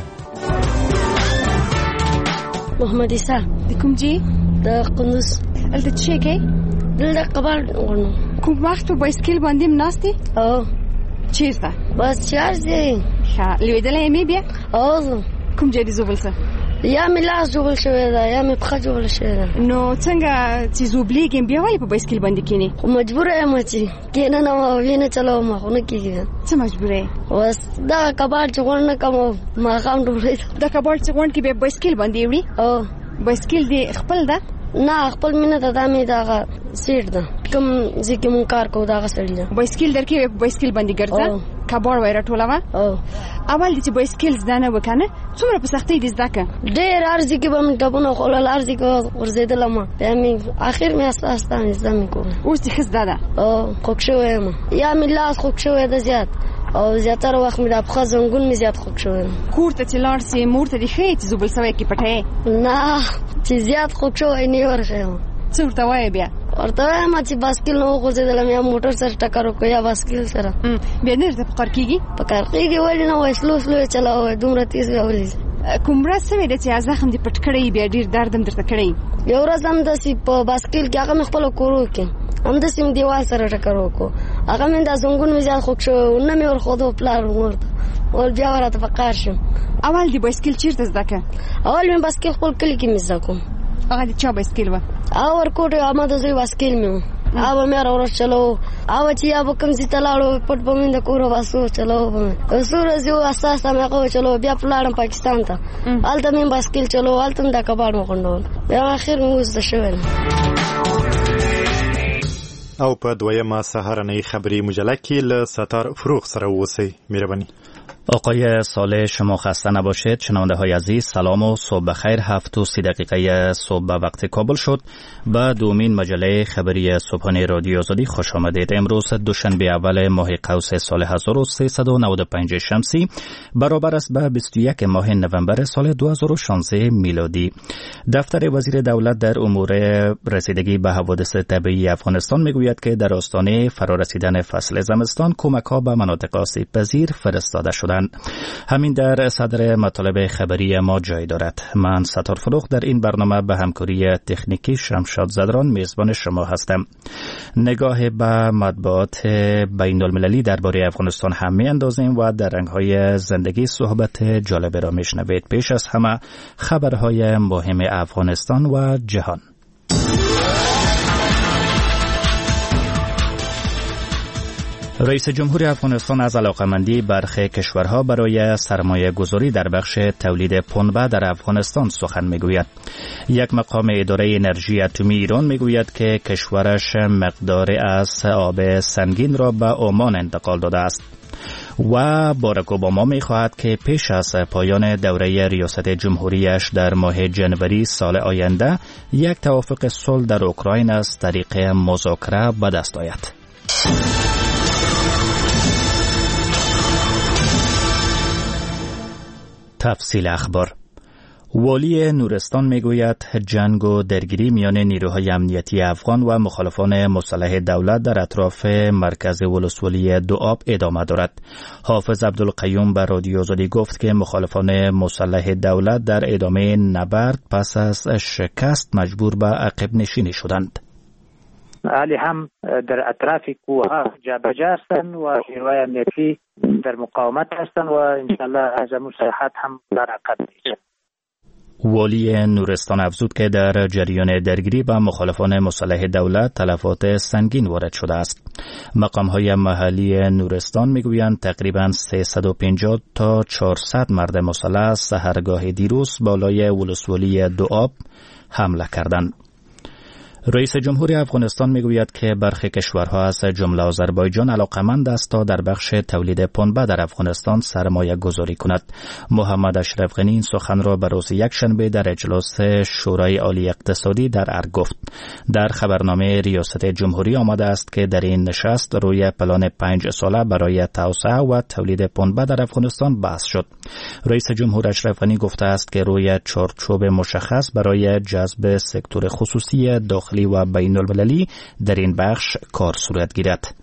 محمد عیسی د کوم ځای؟ د قندوز. هلته څه شی کوې؟ دلته قبال غواړم. کوم وخت په بایسکل باندې هم ناست یې؟ او چېرته؟ بس چارج دی. ښه لوېدلی یې بیا؟ او کوم ځای دې زوبل څه؟ یا مې لاس جوړ شوی ده یا مې پښه جوړ شوې ده. نو څنګه چې زوبلیږم بیا ولې په بایسکل باندې کښېنې؟ خو مجبوره یم چې کښېنم او وینه چلوم خو نه کېږي. څه مجبوره یې؟ بس دغه کباړ چې غونډ نه کوم ماښام ډوډۍ ده. د کباړ چې غونډ کې بیا بایسکل باندې وړي؟ او بایسکل دې خپل ده؟ نه خپل مینه ته دا مې دغه سیټ ده کوم ځای کې مونږ کار کوو دغه سړي ده. بایسکل درکې په بایسکل باندې ګرځه کباړ وای راټولوه. اول دې چې بایسکل زده نه وه که نه څومره په سختۍ دې زده کړه؟ ډېر هر ځای کې به مې ټپونه خوړل هر ځای کې غورځېدلم بیا مې اخر مې استه استه مې زده مې کوله. اوس دې ښه زده ده؟ او خوږ شوی یم یا مې لاس خوږ شوی ده زیات او زیاتره وخت مې د پښه زنګون مې زیات خوږ شوی ده. کور ته چې لاړ سې مور ته دې ښیې چې زوبل سوی کې پټه یې؟ نه چې زیات خوږ شوی نه ورښیم. څه ورته وایې بیا؟ ورته وایم چې بایسکل نه وغورځېدلم یا موټر سره ټکر وکړو یا بایسکل سره. بیا نه درته پکار کېږي؟ پکار کېږي ولې نه وایي سلو سلو یې چلاوی دومره تېز بیا ولې. کوم ورځ څه وې ده چې زخم دې پټ کړی بیا ډېر درد هم درته کړی؟ یو ورځ همداسې په بایسکل کې هغه مې خپله کور وکړې همداسې مې دیوال سره ټکر وکړو هغه مې دا زنګون مې زیات خوږ شوی و نه مې ورښودو پلار ورته ول بیا راته پکار شو. اول دې بایسکل چېرته زده کړه؟ اول مې بایسکل خپل کلي کې مې زده کوم. هغه د چا بایسکل وه؟ هغه ورکوټ احمد زوی بایسکل مې و هغه به مې هره ورځ چلوو هغه چې یا به کوم ځای ته لاړو پټ به مې د کوره باسو چلوو به مې که څو ورځې و استه استه مې هغه وچلوو بیا په لاړم پاکستان ته هلته مې بایسکل چلوو هلته مې دا کباړ مې غونډول بیا اخر مې اوس زده شوی ده. او په دویمه سهارنۍ خبری مجله کې له ستار فروغ سره اوسئ. مهرباني. آقای صالح شما خسته نباشید. شنونده های عزیز سلام و صبح بخیر. هفت و سی دقیقه صبح به وقت کابل شد. به دومین مجله خبری صبحانه رادیو آزادی خوش آمدید. امروز دوشنبه اول ماه قوس سال هزار و سیصد و نود و پنج شمسی برابر است به بیست و یک ماه نوامبر سال دو هزار و شانزده میلادی. دفتر وزیر دولت در امور رسیدگی به حوادث طبیعی افغانستان میگوید که در آستانه فرارسیدن فصل زمستان کمک‌ها به مناطق آسیب پذیر فرستاده شده. همین در صدر مطالب خبری ما جای دارد. من ستار فروغ در این برنامه به همکاری تکنیکی شمشاد زدران میزبان شما هستم. نگاه به مطبوعات بین المللی درباره افغانستان هم می اندازیم و در رنگ‌های زندگی صحبت جالب را میشنوید. پیش از همه خبرهای مهم افغانستان و جهان. رئیس جمهور افغانستان از علاقمندی برخی کشورها برای سرمایه گذاری در بخش تولید پنبه در افغانستان سخن میگوید. یک مقام اداره انرژی اتمی ایران میگوید که کشورش مقداری از آب سنگین را به عمان انتقال داده است. و باراک اوباما می‌خواهد که پیش از پایان دوره ریاست جمهوریش در ماه جنوری سال آینده یک توافق صلح در اوکراین از طریق مذاکره به دست آید. تفصیل اخبار. والی نورستان میگوید جنگ و درگیری میان نیروهای امنیتی افغان و مخالفان مسلح دولت در اطراف مرکز ولسوالی دوآب ادامه دارد. حافظ عبدالقیوم به رادیو آزادی گفت که مخالفان مسلح دولت در ادامه نبرد پس از شکست مجبور به عقب نشینی شدند. حالی هم در اطراف کوه جابجا هستند و نیروهای امنیتی در مقاومت هستند و انشاءالله از مساحت هم در عقب نیستند. والی نورستان افزود که در جریان درگیری با مخالفان مسلح دولت تلفات سنگین وارد شده است. مقام‌های محلی نورستان میگویند تقریباً سیصد و پنجاه تا چهارصد مرد مسلح سحرگاه دیروز بالای ولسوالی دوآب حمله کردند. رئیس جمهور افغانستان میگوید که برخی کشورها از جمله آذربایجان علاقمند است تا در بخش تولید پنبه در افغانستان سرمایه گذاری کند. محمد اشرف غنی این سخن را به روز یکشنبه در اجلاس شورای عالی اقتصادی در ارگ گفت. در خبرنامه ریاست جمهوری آمده است که در این نشست روی پلان پنج ساله برای توسعه و تولید پنبه در افغانستان بحث شد. رئیس جمهور اشرف غنی گفته است که روی چارچوب مشخص برای جذب سکتور خصوصی داخلی و بین المللی در این بخش کار صورت گیرد.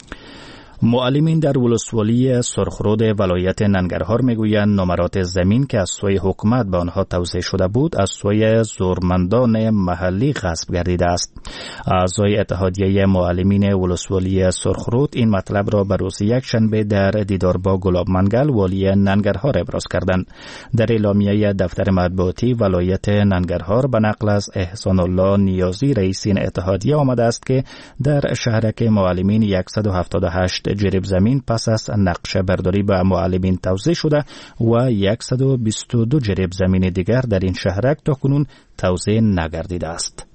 معلمین در ولسوالی سرخرود ولایت ننگرهار میگویند نمرات زمین که از سوی حکومت به آنها توزیع شده بود از سوی زورمندان محلی غصب گردیده است. اعضای اتحادیه معلمین ولسوالی سرخرود این مطلب را به روز یکشنبه در دیدار با گلاب منگل والی ننگرهار ابراز کردند. در اعلامیه دفتر مطبوعاتی ولایت ننگرهار به نقل از احسان الله نیازی رئیس این اتحادیه آمده است که در شهرک معلمین صد و هفتاد و هشت جریب زمین پس از نقشه برداری به معلمین توزیع شده و صد و بیست و دو جریب زمین دیگر در این شهرک تا کنون توزیع نگردیده است.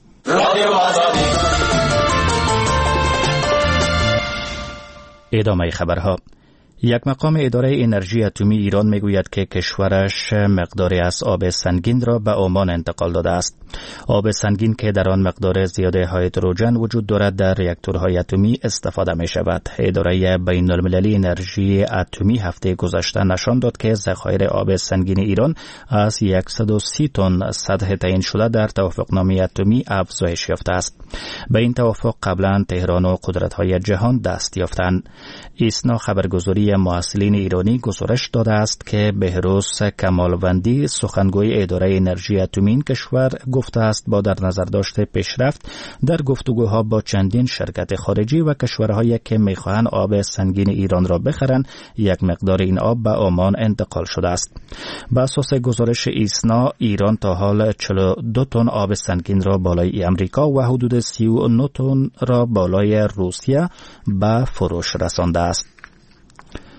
ادامه خبرها. یک مقام اداره انرژی اتمی ایران میگوید که کشورش مقداری از آب سنگین را به عمان انتقال داده است. آب سنگین که در آن مقدار زیاده هیدروژن وجود دارد در راکتورهای اتمی استفاده می شود. اداره بین المللی انرژی اتمی هفته گذشته نشان داد که ذخایر آب سنگین ایران از صد و سی تن سطح تعیین شده در توافقنامه اتمی افزایش یافته است. به این توافق قبلا تهران و قدرت‌های جهان دست یافتند. ایسنا خبرگزاری محصلین ایرانی گزارش داده است که بهروز کمالوندی سخنگوی اداره انرژی اتمی کشور گفته است با در نظر داشته پیشرفت در گفتگوها با چندین شرکت خارجی و کشورهایی که میخواهند آب سنگین ایران را بخرند یک مقدار این آب به عمان انتقال شده است. بر اساس گزارش ایسنا ایران تا حال چهل و دو تن آب سنگین را بالای امریکا و حدود سی و نه تن را بالای روسیه به فروش رسانده است.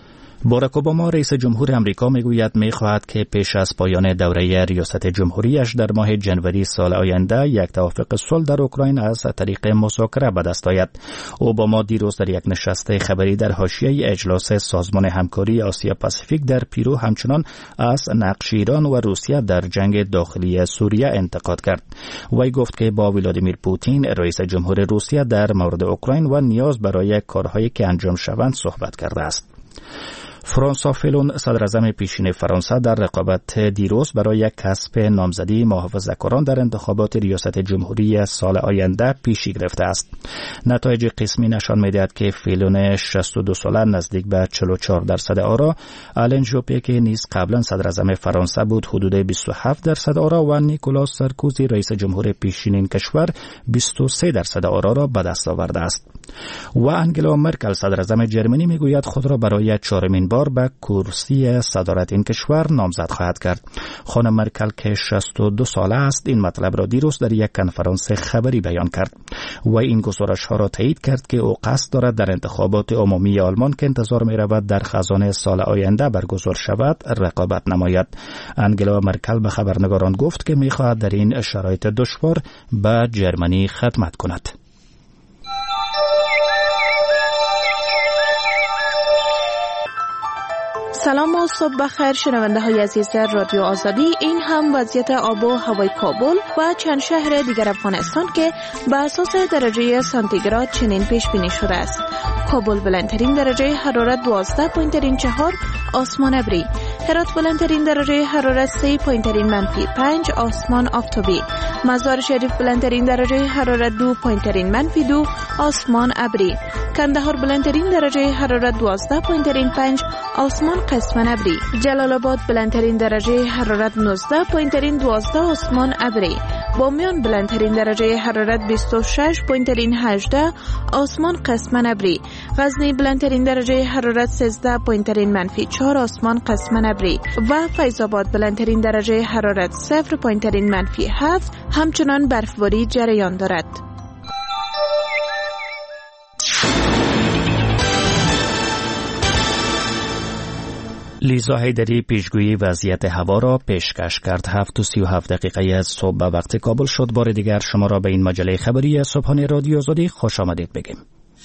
باراک اوباما رئیس جمهور امریکا میگوید میخواهد که پیش از پایان دوره ریاست جمهوریش در ماه جنوری سال آینده یک توافق صلح در اوکراین از طریق مذاکره به دست آید. اوباما دیروز در یک نشست خبری در حاشیه اجلاس سازمان همکاری آسیا پاسیفیک در پیرو همچنان از نقش ایران و روسیه در جنگ داخلی سوریه انتقاد کرد. وی گفت که با ولادیمیر پوتین رئیس جمهور روسیه در مورد اوکراین و نیاز برای کارهایی که انجام شوند صحبت کرده است. فرانسوا فیلون صدراعظم پیشین فرانسه در رقابت دیروز برای کسب نامزدی محافظه‌کاران در انتخابات ریاست جمهوری سال آینده پیشی گرفته است. نتایج قسمی نشان می‌دهد که فیلون شصت و دو ساله نزدیک به چهل و چهار درصد آرا، آلن ژوپه که نیز قبلا صدراعظم فرانسه بود حدود بیست و هفت درصد آرا و نیکولاس سارکوزی رئیس جمهور پیشین این کشور بیست و سه درصد آرا را به دست آورده است. و انگلا مرکل صدراعظم جرمنی میگوید خود را برای چهارمین بار به کرسی صدارت این کشور نامزد خواهد کرد. خانم مرکل که شصت و دو ساله است این مطلب را دیروز در یک کنفرانس خبری بیان کرد و این گزارش ها را تایید کرد که او قصد دارد در انتخابات عمومی آلمان که انتظار می رود در خزانه سال آینده برگزار شود رقابت نماید. انگلا مرکل به خبرنگاران گفت که می خواهد در این شرایط دشوار به جرمنی خدمت کند. سلام و صبح بخیر شنونده های عزیز رادیو آزادی. این هم وضعیت آب و هوای کابل و چند شهر دیگر افغانستان که به اساس درجه سانتیگراد چنین پیش بینی شده است. کابل بلندترین درجه حرارت دوازده و چهار آسمان ابری، هرات بلندترین درجه حرارت سه و منفی پنج آسمان آفتابی، مزار شریف بلندترین درجه حرارت دو و منفی دو آسمان ابری، کندهار بلندترین درجه حرارت دوازده و پنج آسمان قسمن ابری، جلال آباد بلندترین درجه حرارت نوزده و دوازده آسمان ابری، بامیان بلندترین درجه حرارت بیست و شش و هجده آسمان قسمن ابری، غزنی بلندترین درجه حرارت سیزده و منفی چهار آسمان قسمن ابری و فیض آباد بلندترین درجه حرارت صفر و منفی هفت. همچنان برفباری جریان دارد. لیزا حیدری پیشگویی وضعیت هوا را پیشکش کرد. هفت و سی و هفت دقیقه از صبح به وقت کابل شد. بار دیگر شما را به این مجله خبری صبحانه رادیو آزادی خوش آمدید بگیم.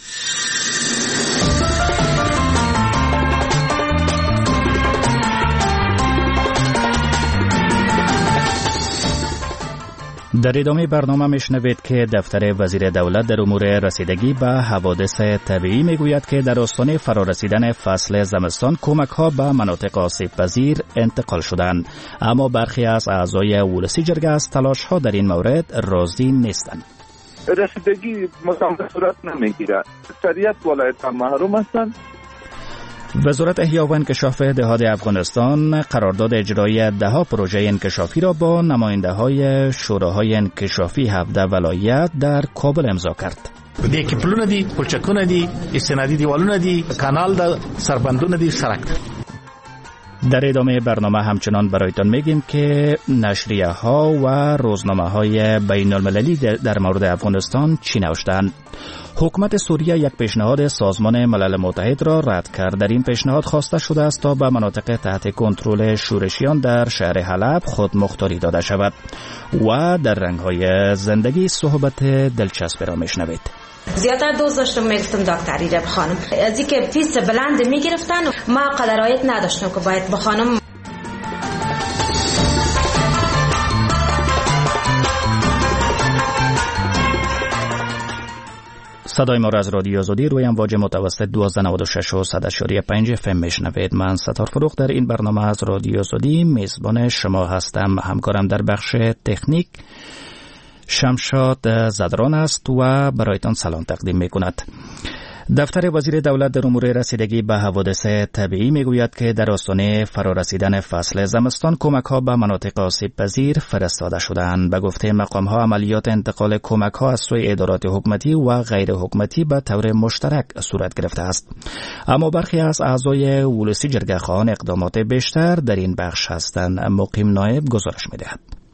در ادامه برنامه میشنوید که دفتر وزیر دولت در امور رسیدگی به حوادث طبیعی میگوید که در آستانه فرارسیدن فصل زمستان کمک ها به مناطق آسیب پذیر انتقال شدند، اما برخی از اعضای ولسی جرگه از تلاش ها در این مورد راضی نیستند. رسیدگی مطابق صورت نمیگیرد. اکثریت ولایت ها محروم هستند. وزارت احیا و انکشاف دهات افغانستان قرارداد اجرایی ده ها پروژه انکشافی را با نماینده های شوراهای انکشافی هفده ولایت در کابل امضا کرد. دی کپلونه دی، پلچکونه دی، استنادی دیوالونه دی، کانال دا، سربندونه دی، سرک دا. در ادامه برنامه همچنان برایتان میگیم که نشریه ها و روزنامه های بین المللی در مورد افغانستان چی نوشتند. حکومت سوریه یک پیشنهاد سازمان ملل متحد را رد کرد. در این پیشنهاد خواسته شده است تا به مناطق تحت کنترل شورشیان در شهر حلب خود مختاری داده شود. و در رنگ‌های زندگی صحبت دلچسبی را میشنوید. زیادتر دوست داشتم میگفتم دکتر ایرب خانم از اینکه فیس بلند میگرفتن ما قدرایت نداشتم که باید به خانم. صدای ما را از رادیو آزادی روی امواج متوسط دوازده نود و شش و صد اشاری پنج اف ام میشنوید. من ستار فروخ در این برنامه از رادیو آزادی میزبان شما هستم. همکارم در بخش تکنیک شمشاد زدران است و برایتان سلام تقدیم میکند. دفتر وزیر دولت در امور رسیدگی به حوادث طبیعی میگوید که در آستانه فرارسیدن فصل زمستان کمک ها به مناطق آسیب پذیر فرستاده شدند. به گفته مقام ها عملیات انتقال کمک ها از سوی ادارات حکومتی و غیر حکومتی به طور مشترک صورت گرفته است. اما برخی از اعضای ولسی جرگه خواهان اقدامات بیشتر در این بخش هستند. مقیم نایب گزارش میدهد.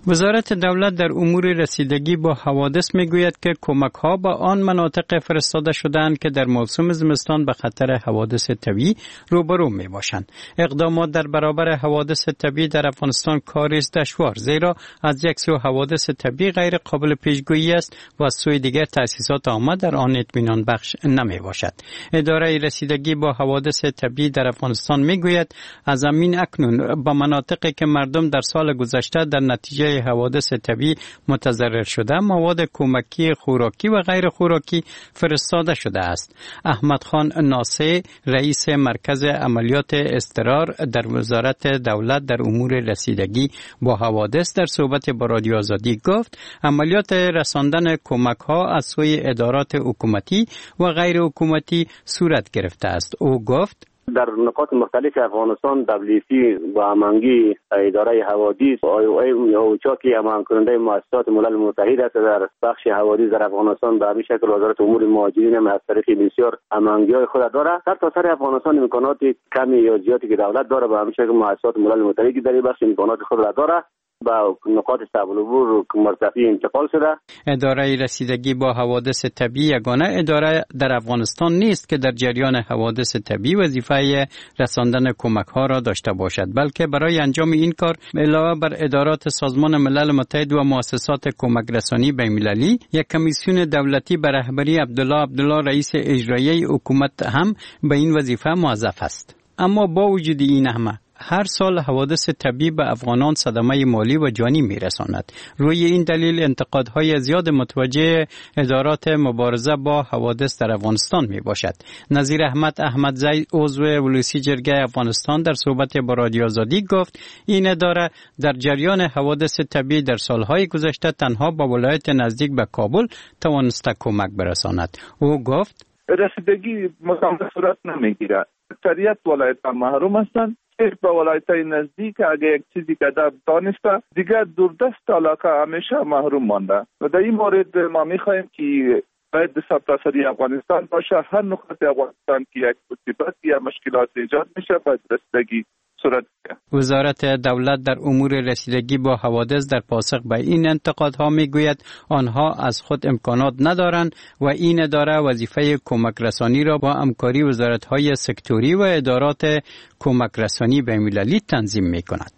وزارت دولت در امور رسیدگی با حوادث میگوید که کمک‌ها به آن مناطق فرستاده شده‌اند که در موسم زمستان به خطر حوادث طبیعی روبرو میباشند. اقدامات در برابر حوادث طبیعی در افغانستان کاری است دشوار، زیرا از یک سو حوادث طبیعی غیر قابل پیشگویی است و از سوی دیگر تأسیسات عامه در آن اطمینان بخش نمیباشد. اداره رسیدگی با حوادث طبیعی در افغانستان میگوید از امین اکنون به مناطقی که مردم در سال گذشته در نتیجه حوادث طبیعی متضرر شده مواد کمکی خوراکی و غیر خوراکی فرستاده شده است. احمد خان ناصر رئیس مرکز عملیات اضطرار در وزارت دولت در امور رسیدگی با حوادث در صحبت با رادیو آزادی گفت عملیات رساندن کمک ها از سوی ادارات حکومتی و غیر حکومتی صورت گرفته است. او گفت در نقاط مختلف افغانستان دبلیوسی با هماهنگی اداره حوادث آی او ای یا اوچا که همان کننده مؤسسات ملل متحد است در بخش حوادث در افغانستان به همین شکل وزارت امور مهاجرین هم از طریق بسیار هماهنگی‌های خود داره. در تاسر افغانستان امکانات کمی یا زیادی که دولت داره به همین شکل مؤسسات ملل متحد در این بخش امکانات خود داره با نقاط صعب العبور مرتفع انتقال شده. اداره رسیدگی با حوادث طبیعی یگانه اداره در افغانستان نیست که در جریان حوادث طبیعی وظیفه رساندن کمک ها را داشته باشد، بلکه برای انجام این کار علاوه بر ادارات سازمان ملل متحد و مؤسسات کمک رسانی بین‌المللی یک کمیسیون دولتی به رهبری عبدالله عبدالله رئیس اجرایی حکومت هم به این وظیفه موظف است. اما با وجود این همه هر سال حوادث طبیعی به افغانان صدمه مالی و جانی میرساند. روی این دلیل انتقادهای زیاد متوجه ادارات مبارزه با حوادث در افغانستان می باشد. نظیر احمد احمدزی عضو ولسی جرگه افغانستان در صحبت با رادیو آزادی گفت این اداره در جریان حوادث طبیعی در سالهای گذشته تنها با ولایت نزدیک به کابل توانسته کمک برساند. او گفت رسیدگی مکمل صورت نمیگیرد. اکثریت ولایت محروم هستند. صرف به ولایت‌های نزدیک اگه یک چیزی که در دانسته دیگر دوردست علاقه همیشه محروم مانده و در این مورد ما می‌خواهیم که باید سرتاسری افغانستان باشه. هر نقطه افغانستان که یک مصیبت یا مشکلات ایجاد میشه باید رسیدگی صورت بگیرد. وزارت دولت در امور رسیدگی با حوادث در پاسخ به این انتقادها میگوید آنها از خود امکانات ندارند و این اداره وظیفه کمک رسانی را با همکاری وزارت‌های سکتوری و ادارات کمک رسانی بین‌المللی تنظیم می‌کند.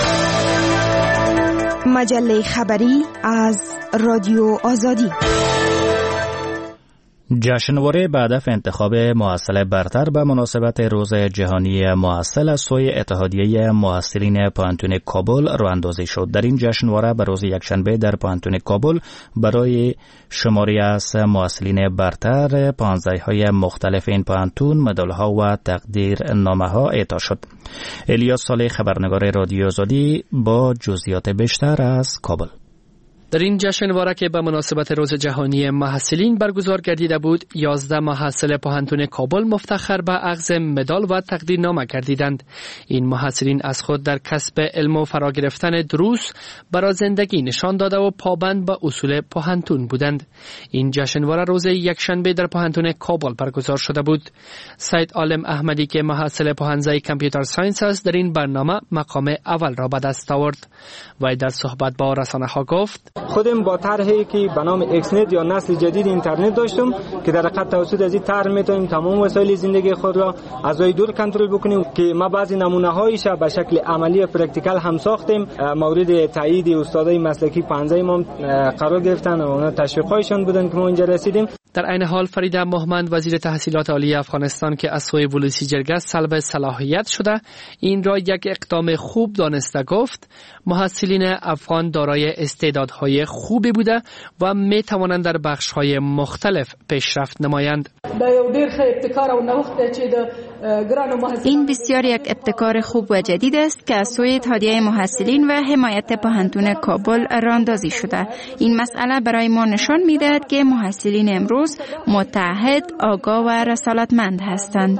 مجله خبری از رادیو آزادی. جشنواره به هدف انتخاب محصل برتر به مناسبت روز جهانی محصل از سوی اتحادیه محصلین پانتون کابل راه اندازی شد. در این جشنواره به روز یکشنبه در پانتون کابل برای شماری از محصلین برتر پانزده‌های مختلف این پانتون مدال‌ها و تقدیرنامه‌ها اعطا شد. الیاس صالح خبرنگار رادیو آزادی با جزئیات بیشتر از کابل. در این جشنواره که به مناسبت روز جهانی محصلین برگزار گردیده بود، یازده محصل پوهنتون کابل مفتخر به اخذ مدال و تقدیرنامه گردیدند. این محصلین از خود در کسب علم و فرا گرفتن دروس برای زندگی نشان داده و پابند به اصول پوهنتون بودند. این جشنواره روز یکشنبه در پوهنتون کابل برگزار شده بود. سید عالم احمدی که محصل پوهنځای کامپیوتر ساینس است در این برنامه مقام اول را به دست آورد. و در صحبت با رسانه‌ها گفت خودم با طرحی که به نام اکسنت یا نسل جدید اینترنت داشتم که در حقیقت توسط از این طرح میتونیم تمام وسایل زندگی خود را از روی دور کنترل بکنیم که ما بعضی نمونه هایش به شکل عملی و پرکتیکال هم ساختیم. مورد تایید استادای مسلکی پنځه ما قرار گرفتن و اونا تشویقایشان بودن که ما اینجا رسیدیم. در عین حال فریده مهمند وزیر تحصیلات عالی افغانستان که از سوی ولسی جرگه سلب صلاحیت شده این را یک اقدام خوب دانسته گفت محصلین افغان دارای استعدادهای خوبی بوده و می توانند در بخش‌های مختلف پیشرفت نمایند. این بسیار یک ابتکار خوب و جدید است که از سوی اتحادیه محصلین و حمایت پوهنتون کابل راه‌اندازی شده. این مسئله برای ما نشان می‌دهد که محصلین امروز متعهد، آگاه و رسالتمند هستند.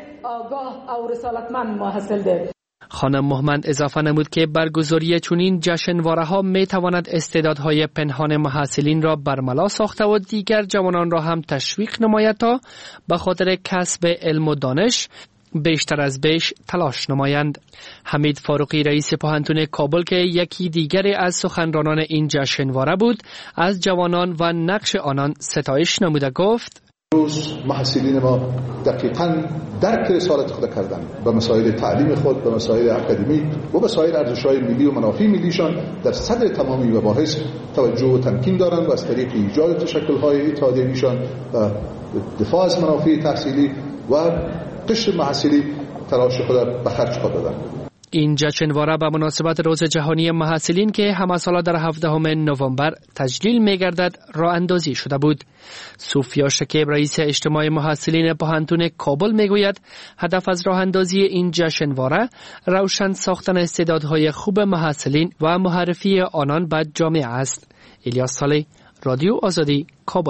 خانم مهمند اضافه نمود که برگزاری چنین جشنواره‌ها می‌تواند استعدادهای پنهان محصلین را برملا ساخته و دیگر جوانان را هم تشویق نماید تا به خاطر کسب علم و دانش بیشتر از بیش تلاش نمایند. حمید فاروقی رئیس پوهنتون کابل که یکی دیگر از سخنرانان این جشنواره بود، از جوانان و نقش آنان ستایش نموده گفت: روز محصلین ما دقیقاً درک رسالت خود کردن به مسائل تعلیم خود، به مسائل اکادمیک و به سایر ارزش‌های ملی و منافع ملیشان در صدر تمامی مباحث توجه و تمکین دارند و از طریق ایجاد تشکل‌های اتحادیه‌ایشان و دفاع از منافع تحصیلی و قشر محصلی تلاش خود به خرج دادند. این جشنواره به مناسبت روز جهانی محصلین که همه ساله در هفدهم نوامبر تجلیل می‌گردد راه اندازی شده بود. سوفیا شکیب رئیس اجتماع محصلین پوهنتون کابل میگوید هدف از راه اندازی این جشنواره روشن ساختن استعدادهای خوب محصلین و معرفی آنان به جامعه است. الیاس صالح، رادیو آزادی، کابل.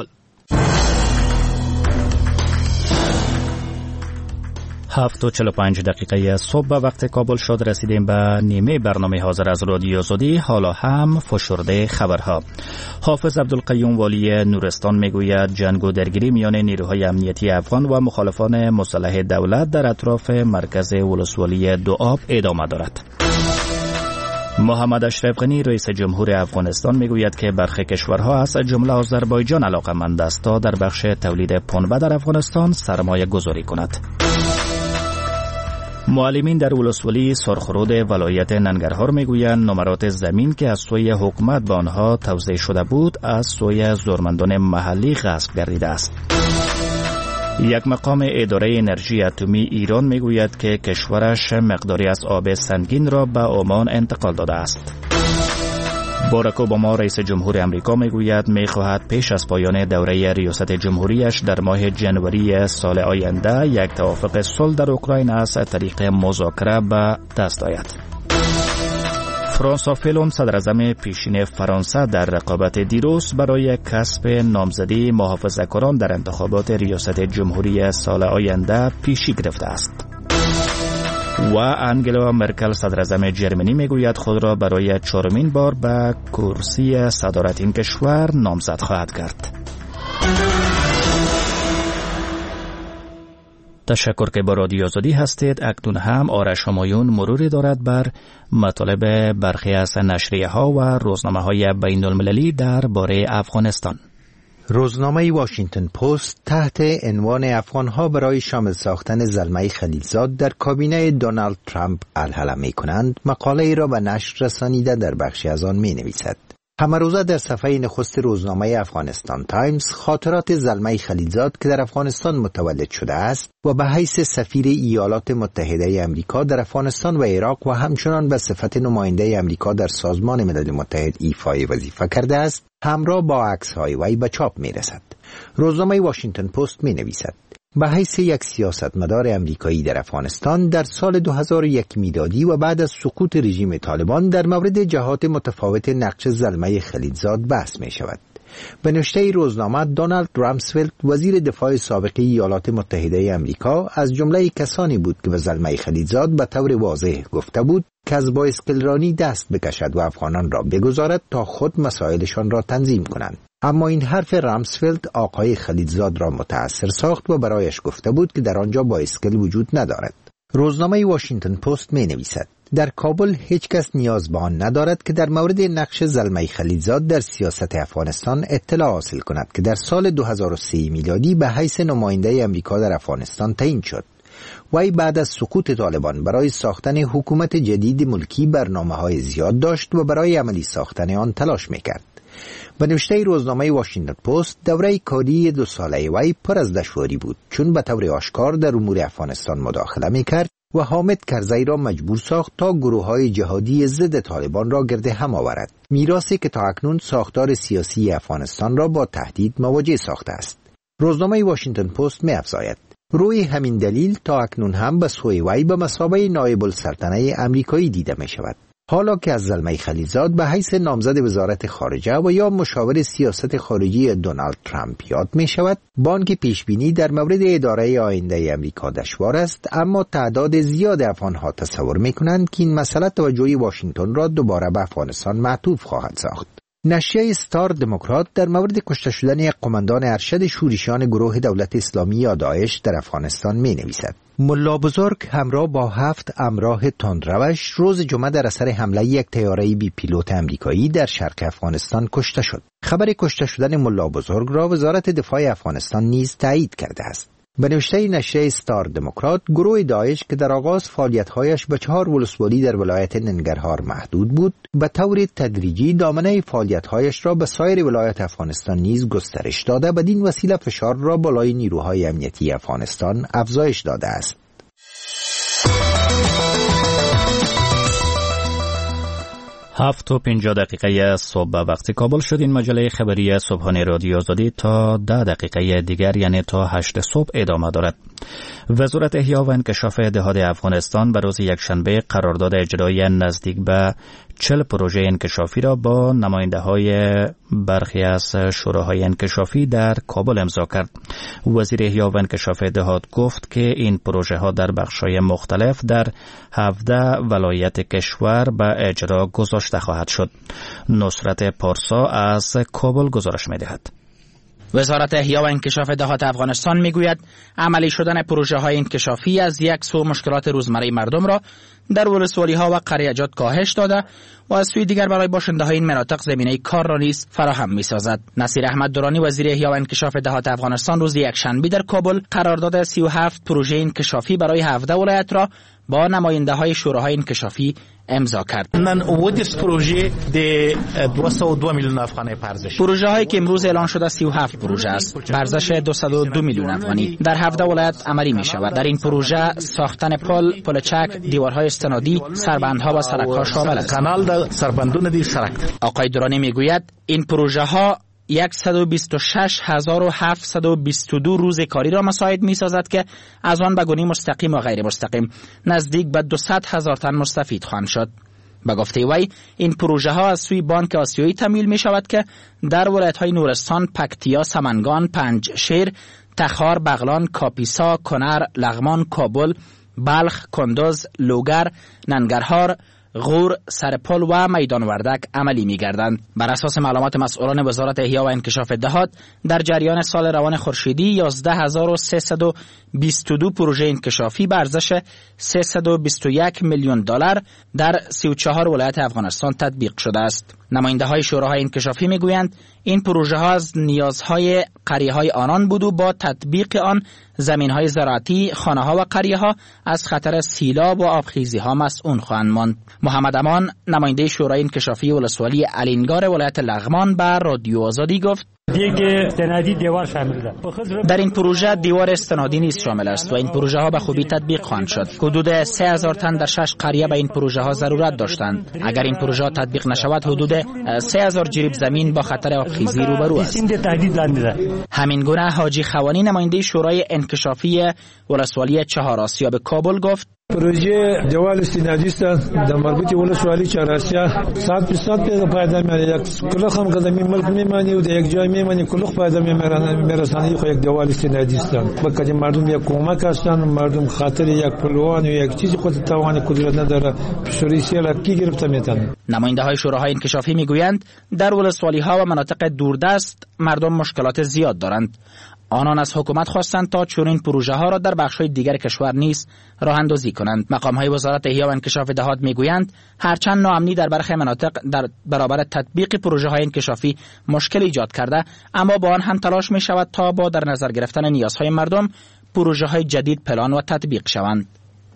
هفت و چل و پنج دقیقه صبح به وقت کابل شد. رسیدیم به نیمه برنامه حاضر از رادیو آزادی. حالا هم فشرده خبرها. حافظ عبدالقیوم والی نورستان میگوید جنگ و درگیری میان نیروهای امنیتی افغان و مخالفان مسلح دولت در اطراف مرکز ولسوالی دوآب ادامه دارد. محمد اشرف غنی رئیس جمهور افغانستان میگوید که برخی کشورها از جمله آذربایجان علاقه‌مند است تا در بخش تولید پنبه در افغانستان سرمایه گذاری کند. معلمین در ولسوالی سرخرود ولایت ننگرهار میگویند نمرات زمین که از سوی حکومت به آنها توزیع شده بود از سوی زورمندان محلی غصب گردیده است. یک مقام اداره انرژی اتمی ایران میگوید که کشورش مقداری از آب سنگین را به عمان انتقال داده است. باراک اوباما رئیس جمهور امریکا میگوید میخواهد پیش از پایان دوره ریاست جمهوریش در ماه جنوری سال آینده یک توافق صلح در اوکراین از طریق مذاکره به دست آید. فرانسوا فیلون صدراعظم پیشین فرانسه در رقابت دیروز برای کسب نامزدی محافظه‌کاران در انتخابات ریاست جمهوری سال آینده پیشی گرفته است. و انگلا مرکل صدراعظم جرمنی میگوید خود را برای چهارمین بار به کرسی صدارت این کشور نامزد خواهد کرد. تشکر که با رادیو آزادی هستید. اکنون هم آرش همایون مروری دارد بر مطالب برخی از نشریه ها و روزنامه های بین المللی درباره افغانستان. روزنامه واشنگتن پست تحت عنوان افغانها برای شامل ساختن زلمه خلیلزاد در کابینه دونالد ترامپ الحلقه می کنند مقاله ای را به نشر رسانیده در بخشی از آن می نویسد. همه روزه در صفحه نخست روزنامه افغانستان تایمز خاطرات زلمه خلیلزاد که در افغانستان متولد شده است و به حیث سفیر ایالات متحده امریکا در افغانستان و عراق و همچنان به صفت نماینده امریکا در سازمان ملل متحد ایفای وظیفه کرده است همراه با عکس‌های وی به چاپ می‌رسد. روزنامه واشنگتن پست می‌نویسد به حیث یک سیاستمدار امریکایی در افغانستان در سال دو هزار و یک میلادی و بعد از سقوط رژیم طالبان در مورد جهات متفاوت نقش زلمه خلیلزاد بحث می شود. به نوشته روزنامه دونالد رامسفلد وزیر دفاع سابق ایالات متحده امریکا از جمله کسانی بود که به زلمه خلیلزاد به طور واضح گفته بود که از بایسکلرانی دست بکشد و افغانان را بگذارد تا خود مسائلشان را تنظیم کنند. اما این حرف رامسفلد آقای خلیلزاد را متأثر ساخت و برایش گفته بود که در آنجا بایسکل وجود ندارد. روزنامه واشنگتن پست می نویسد در کابل هیچ کس نیاز به آن ندارد که در مورد نقش زلمه خلیلزاد در سیاست افغانستان اطلاع حاصل کند که در سال دو هزار و سه میلادی به حیث نماینده امریکا در افغانستان تعیین شد. وی بعد از سقوط طالبان برای ساختن حکومت جدید ملکی برنامه‌های زیاد داشت و برای عملی ساختن آن تلاش می‌کرد. به نوشته روزنامه واشنگتن پست دوره کاری دو ساله وی پر از دشواری بود چون به طور آشکار در امور افغانستان مداخله می‌کرد و حامد کرزی را مجبور ساخت تا گروه‌های جهادی ضد طالبان را گرد هم آورد. میراثی که تا اکنون ساختار سیاسی افغانستان را با تهدید مواجه ساخته است. روزنامه واشنگتن پست می‌افزاید روی همین دلیل تا اکنون هم به سوی وی به مثابه نایب السلطنه امریکایی دیده می شود. حالا که از زلمه خلیلزاد به حیث نامزد وزارت خارجه و یا مشاور سیاست خارجی دونالد ترامپ یاد می شود، بانک پیشبینی در مورد اداره آینده امریکا دشوار است، اما تعداد زیاد افغانها تصور می کنند که این مسئله توجه واشنگتن را دوباره به افغانستان معطوف خواهد ساخت. نشریه ستار دموکرات در مورد کشته شدن یک قماندان ارشد شورشیان گروه دولت اسلامی یا داعش در افغانستان می نویسد. ملا بزرگ همراه با هفت همراه تندروش روز جمعه در اثر حمله یک طیاره بی پیلوت امریکایی در شرق افغانستان کشته شد. خبر کشته شدن ملا بزرگ را وزارت دفاع افغانستان نیز تایید کرده است. به نوشته نشریه ستار دموکرات، گروه داعش که در آغاز فعالیت‌هایش به چهار ولسوالی در ولایت ننگرهار محدود بود، به طور تدریجی دامنه فعالیت‌هایش را به سایر ولایات افغانستان نیز گسترش داده، بدین وسیله فشار را بالای نیروهای امنیتی افغانستان افزایش داده است. هفت و پنجاه دقیقه صبح به وقت کابل شد. این مجله خبری صبحانه رادیو آزادی تا ده دقیقه دیگر یعنی تا هشت صبح ادامه دارد. وزارت احیا و انکشاف دهات افغانستان به روز یکشنبه قرارداد اجرایی نزدیک به چهل پروژه انکشافی را با نماینده های برخی از شوراهای انکشافی در کابل امضا کرد. وزیر احیا و انکشاف دهات گفت که این پروژه ها در بخش‌های مختلف در هفده ولایت کشور به اجرا گذاشته خواهد شد. نصرت پارسا از کابل گزارش می‌دهد. وزارت احیا و انکشاف دهات افغانستان میگوید عملی شدن پروژه های انکشافی از یک سو مشکلات روزمره مردم را در ولسوالی ها و قریجات کاهش داده و از سوی دیگر برای باشنده های این مناطق زمینه کار را نیز فراهم می سازد. نصیر احمد درانی وزیر احیا و انکشاف دهات افغانستان روز یکشنبه در کابل قرارداد سی و هفت پروژه انکشافی برای هفده ولایت را با نماینده های شوراهای انکشافی امضا کرد. نن ودیس پروژه د دویست و دو میلیون افغانی ارزش. پروژه هایی که امروز اعلان شده سی و هفت پروژه است. ارزش دویست و دو میلیون افغانی در هفده ولایت عملی می شود. در این پروژه ساختن پل، پل چک، دیوارهای استنادی، سربندها و سرک‌ها شامل است. کانال در سربندون دی سرک. آقای درانی میگوید این پروژه ها صد و بیست و شش هزار و هفتصد و بیست و دو روز کاری را مساعد می سازد که از آن به گونه مستقیم و غیر مستقیم نزدیک به دویست هزار تن مستفید خواهند شد. به گفته وی این پروژه ها از سوی بانک آسیایی تمویل می شود که در ولایت های نورستان، پکتیا، سمنگان، پنجشیر، تخار، بغلان، کاپیسا، کنر، لغمان، کابل، بلخ، کندز، لوگر، ننگرهار، غور، سرپل و میدان وردک عملی می‌گردند. بر اساس معلومات مسئولان وزارت احیا و انکشاف دهات در جریان سال روان خورشیدی یازده هزار و سیصد و بیست و دو پروژه انکشافی به ارزش سیصد و بیست و یک میلیون دلار در سی و چهار ولایت افغانستان تطبیق شده است. نماینده های شوراهای انکشافی میگویند این پروژه ها از نیازهای قریه های آنان بود و با تطبیق آن زمین های زراعتی، خانه ها و قریه ها از خطر سیلاب و آبخیزی ها مسئول خواهند ماند. محمد امان نماینده شورای انکشافی ولسوالی الینگار ولایت لغمان به رادیو آزادی گفت دیگه استنادی دیوار شامل ده. در این پروژه دیوار استنادی نیز شامل است و این پروژه ها به خوبی تطبیق خواهند شد. حدود سه هزار تن در شش قریه به این پروژه ها ضرورت داشتند. اگر این پروژه ها تطبیق نشود حدود سه هزار جریب زمین با خطر آبخیزی روبرو است. همین گونه حاجی خوانی نماینده شورای انکشافی ولسوالی چهار آسیا به کابل گفت پروژه دیوار استنادی است در مربوط ولسوالی چهار آسیا صد درصد پیدا پیدا میاد. یک کلخ هم قدمی ملک میمانی و یک جای میمانی کلخ پیدا میرسانی خو یک دیوار استنادی است. بلکه مردم یک کمک هستند، مردم خاطر یک پلوان و یک چیزی خود توان قدرت نداره شوری سیل کی گرفته میتن. نماینده های شوراهای انکشافی میگویند در ولسوالی ها و مناطق دوردست مردم مشکلات زیاد دارند. آنان از حکومت خواستند تا چنین پروژه ها را در بخش‌های دیگر کشور نیز راه اندازی کنند. مقام‌های وزارت احیا و انکشاف دهات میگویند هرچند ناامنی در برخی مناطق در برابر تطبیق پروژه های انکشافی مشکل ایجاد کرده، اما با آن هم تلاش می شود تا با در نظر گرفتن نیازهای مردم پروژه های جدید پلان و تطبیق شوند.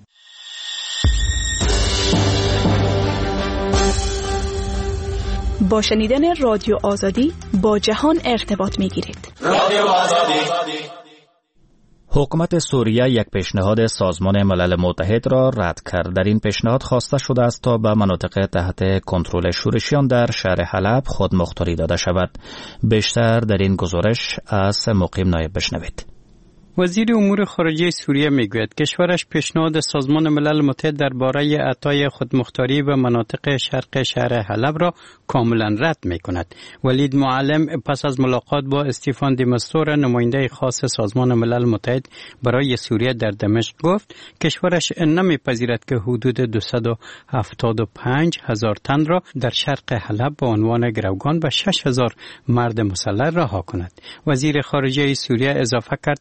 با شنیدن رادیو آزادی با جهان ارتباط می گیرید. رادیو آزادی. حکومت سوریه یک پیشنهاد سازمان ملل متحد را رد کرد. در این پیشنهاد خواسته شده است تا به مناطق تحت کنترل شورشیان در شهر حلب خودمختاری داده شود. بیشتر در این گزارش از مقیم نایب بشنوید. وزیر امور خارجه سوریه میگوید کشورش پیشنهاد سازمان ملل متحد درباره اعطای خودمختاری به مناطق شرق شهر حلب را کاملا رد میکند. ولید معلم پس از ملاقات با استیفان دیمستور نماینده خاص سازمان ملل متحد برای سوریه در دمشق گفت کشورش نمیپذیرد که حدود دویست و هفتاد و پنج هزار تن را در شرق حلب به عنوان گروگان و شش هزار مرد مسلح رها کند. وزیر خارجه سوریه اضافه کرد با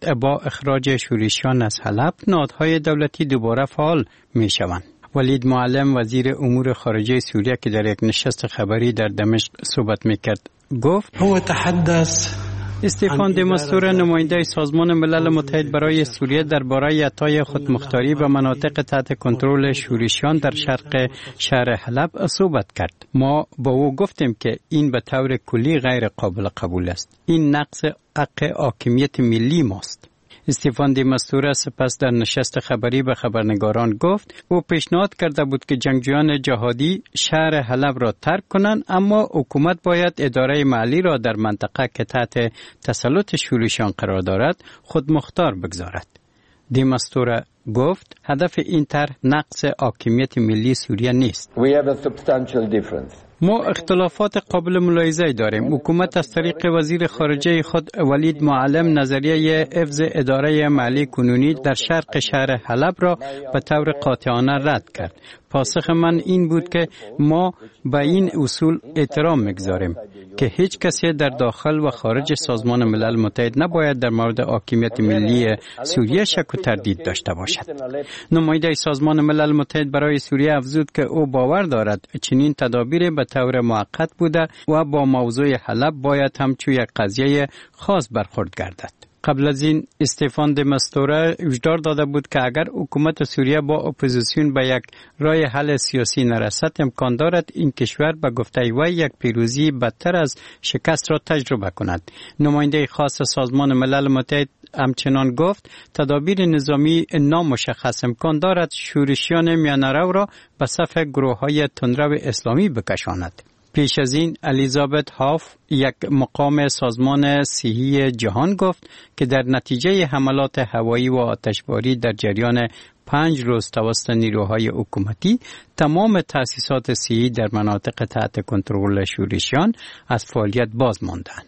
اخراج شورشیان از حلب، نهادهای دولتی دوباره فعال می شوند. ولید معلم وزیر امور خارجه سوریه که در یک نشست خبری در دمشق صحبت میکرد گفت هو تحدث استفان د مستور نماینده سازمان ملل متحد برای سوریه درباره اعطای خودمختاری به مناطق تحت کنترل شورشیان در شرق شهر حلب صحبت کرد. ما با او گفتیم که این به طور کلی غیر قابل قبول است. این نقض حق حاکمیت ملی ماست. استفان د مستور سپس در نشست خبری به خبرنگاران گفت او پیشنهاد کرده بود که جنگجویان جهادی شهر حلب را ترک کنند، اما حکومت باید اداره محلی را در منطقه که تحت تسلط شورشیان قرار دارد خود مختار بگذارد. د مستور گفت هدف این طرح نقض حاکمیت ملی سوریه نیست. We have a substantial difference. ما اختلافات قابل ملاحظه داریم. حکومت از طریق وزیر خارجه خود ولید معلم نظریه حفظ اداره محلی کنونی در شرق شهر حلب را به طور قاطعانه رد کرد. پاسخ من این بود که ما به این اصول احترام می‌گذاریم که هیچ کسی در داخل و خارج سازمان ملل متحد نباید در مورد حاکمیت ملی سوریه شک و تردید داشته باشد. نماینده سازمان ملل متحد برای سوریه افزود که او باور دارد چنین تدابیر به طور موقت بوده و با موضوع حلب باید همچون یک قضیه خاص برخورد گردد. قبل از این استفان د مستوره هشدار داده بود که اگر حکومت سوریه با اپوزیسیون به یک راه حل سیاسی نرسد امکان دارد این کشور به گفته وی یک پیروزی بدتر از شکست را تجربه کند. نماینده خاص سازمان ملل متحد همچنان گفت تدابیر نظامی نامشخص امکان دارد شورشیان میانه‌رو را به صف گروه‌های تندرو اسلامی بکشاند. پیش از این الیزابت هاف یک مقام سازمان صحی جهان گفت که در نتیجه حملات هوایی و آتشباری در جریان پنج روز توسط نیروهای حکومتی تمام تأسیسات صحی در مناطق تحت کنترل شورشیان از فعالیت باز ماندند.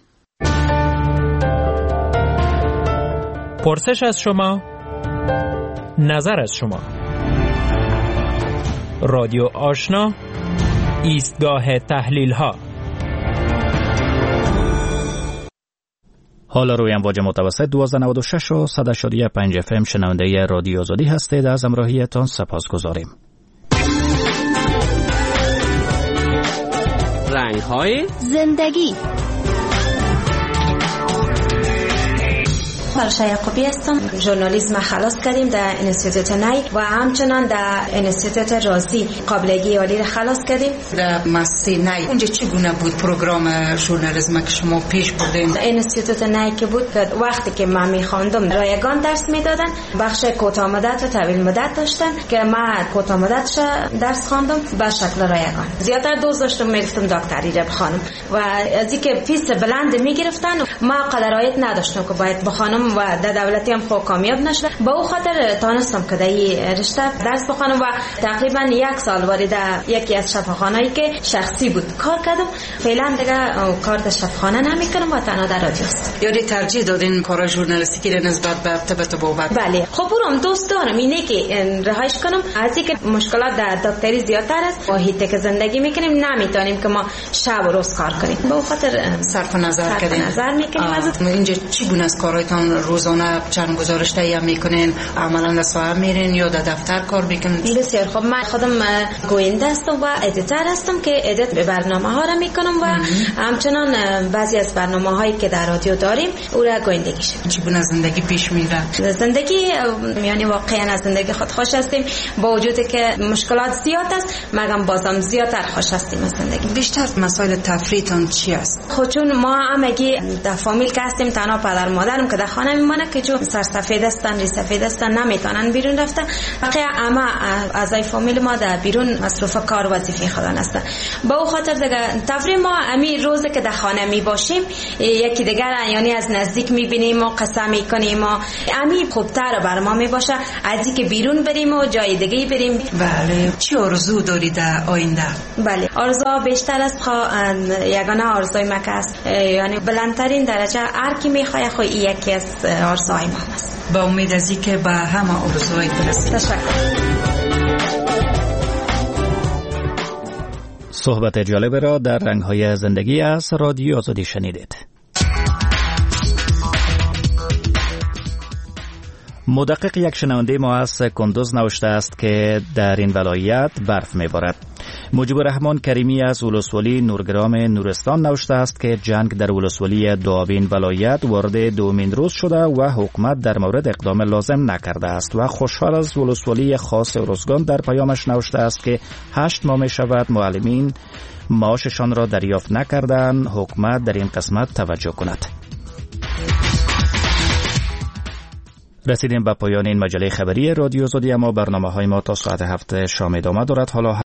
پرسش از شما، نظر از شما. رادیو آشنا، ایستگاه تحلیل ها. حالا روی امواج متوسط دوازده نود و شش و صد و هشتاد و پنج اف ام شنونده رادیو آزادی هستید. از همراهیتان سپاسگزاریم. رنگ های زندگی. فرشا یعقوبی هستم. ژورنالیسم خلاص کردیم در انستیتوت نی و همچنان در انستیتوت رازی قابلگی عالی را خلاص کردیم. در مؤسسه نی اونجا چگونه بود پروگرام ژورنالیسم که شما پیش بردین؟ انستیتوت نی که بود که وقتی که من می‌خواندم رایگان درس میدادن، بخش کوتاه مدت و طویل مدت داشتن که من کوتاه مدتش درس خواندم به شکل رایگان. زیاتر دوست داشتم میگفتم دکتری را بخوانم و از اینکه فیس بلند میگرفتن ما قدرایت نداشتم که باید بخوانم و در دولتی هم خوب کامیاب نشد. با او خاطر تانستم که در این رشته درس بخوانم و تقریبا یک سال وارد یکی از شفاخانه‌ای که شخصی بود کار کردم. فعلا دیگه کار در شفاخانه نمی‌کنم و تنها در رادیو هستم. یعنی ترجیح دادین کار ژورنالیستیکی را نسبت به طب طبابت؟ بله. خب برام دوست دارم اینه که رهایش کنم از اینکه مشکلات در دکتری زیادتر است و هیته که زندگی می‌کنیم نمی‌تونیم که ما شب و روز کار کنیم. با خاطر صرف نظر کردین. صرف نظر می‌کنیم از اینجا چی گونه از کارهایتان روزانه چند گزارش تهیه میکنین؟ عملا در ساحه میرین یا در دفتر کار میکنین؟ بسیار خب. من خودم گوینده هستم و ادیتور هستم که ادیت به برنامه ها را میکنم و همچنان بعضی از برنامه هایی که در رادیو داریم او را گویندگی شد. چگونه زندگی پیش میره؟ زندگی یعنی واقعا از زندگی خود خوش هستیم با وجودی که مشکلات زیاد است، مگم بازم زیادتر خوش هستیم از زندگی. بیشتر مسائل تفریحتان چی است؟ خب چون ما همگی در فامیل که هستیم، تنها پدر مادرم که در خانه میمونه که چون سرسفید هستن، ریسفید هستن، نمیتونن بیرون رفتن. بقیه اما اعضای فامیل ما در بیرون مصروف کار و وظیفه خودن هستن. با او خاطر دیگه تفریح ما امی روزی که در خانه می باشیم یکی دیگر یعنی از نزدیک میبینیم و قصه میکنیم و امی خوبتر بر ما می باشه از اینکه بیرون بریم و جای دیگه بریم. بله. چی آرزو داری در آینده؟ بله آرزو بیشتر از یگانه آرزوی ما است، یعنی بلندترین درجه هر کی میخواد خو یکی از آرزوهای ما است. با امید از اینکه به همه آرزوهای برسید. تشکر. صحبت جالب را در رنگ‌های زندگی از رادیو آزادی شنیدید. مدقق یک شنونده ما از کندوز نوشته است که در این ولایت برف میبارد. مجیب الرحمن کریمی از ولسوالی نورگرام نورستان نوشته است که جنگ در ولسوالی دوابین ولایت وارد دومین روز شده و حکومت در مورد اقدام لازم نکرده است و خوشحال از ولسوالی خاص ارزگان در پیامش نوشته است که هشت ماه می شود معلمین معاششان را دریافت نکردند، حکومت در این قسمت توجه کند. رسیدیم به پایان این مجله خبری رادیو آزادی، اما برنامه های ما تا ساعت هفت شام ادامه دارد. حالا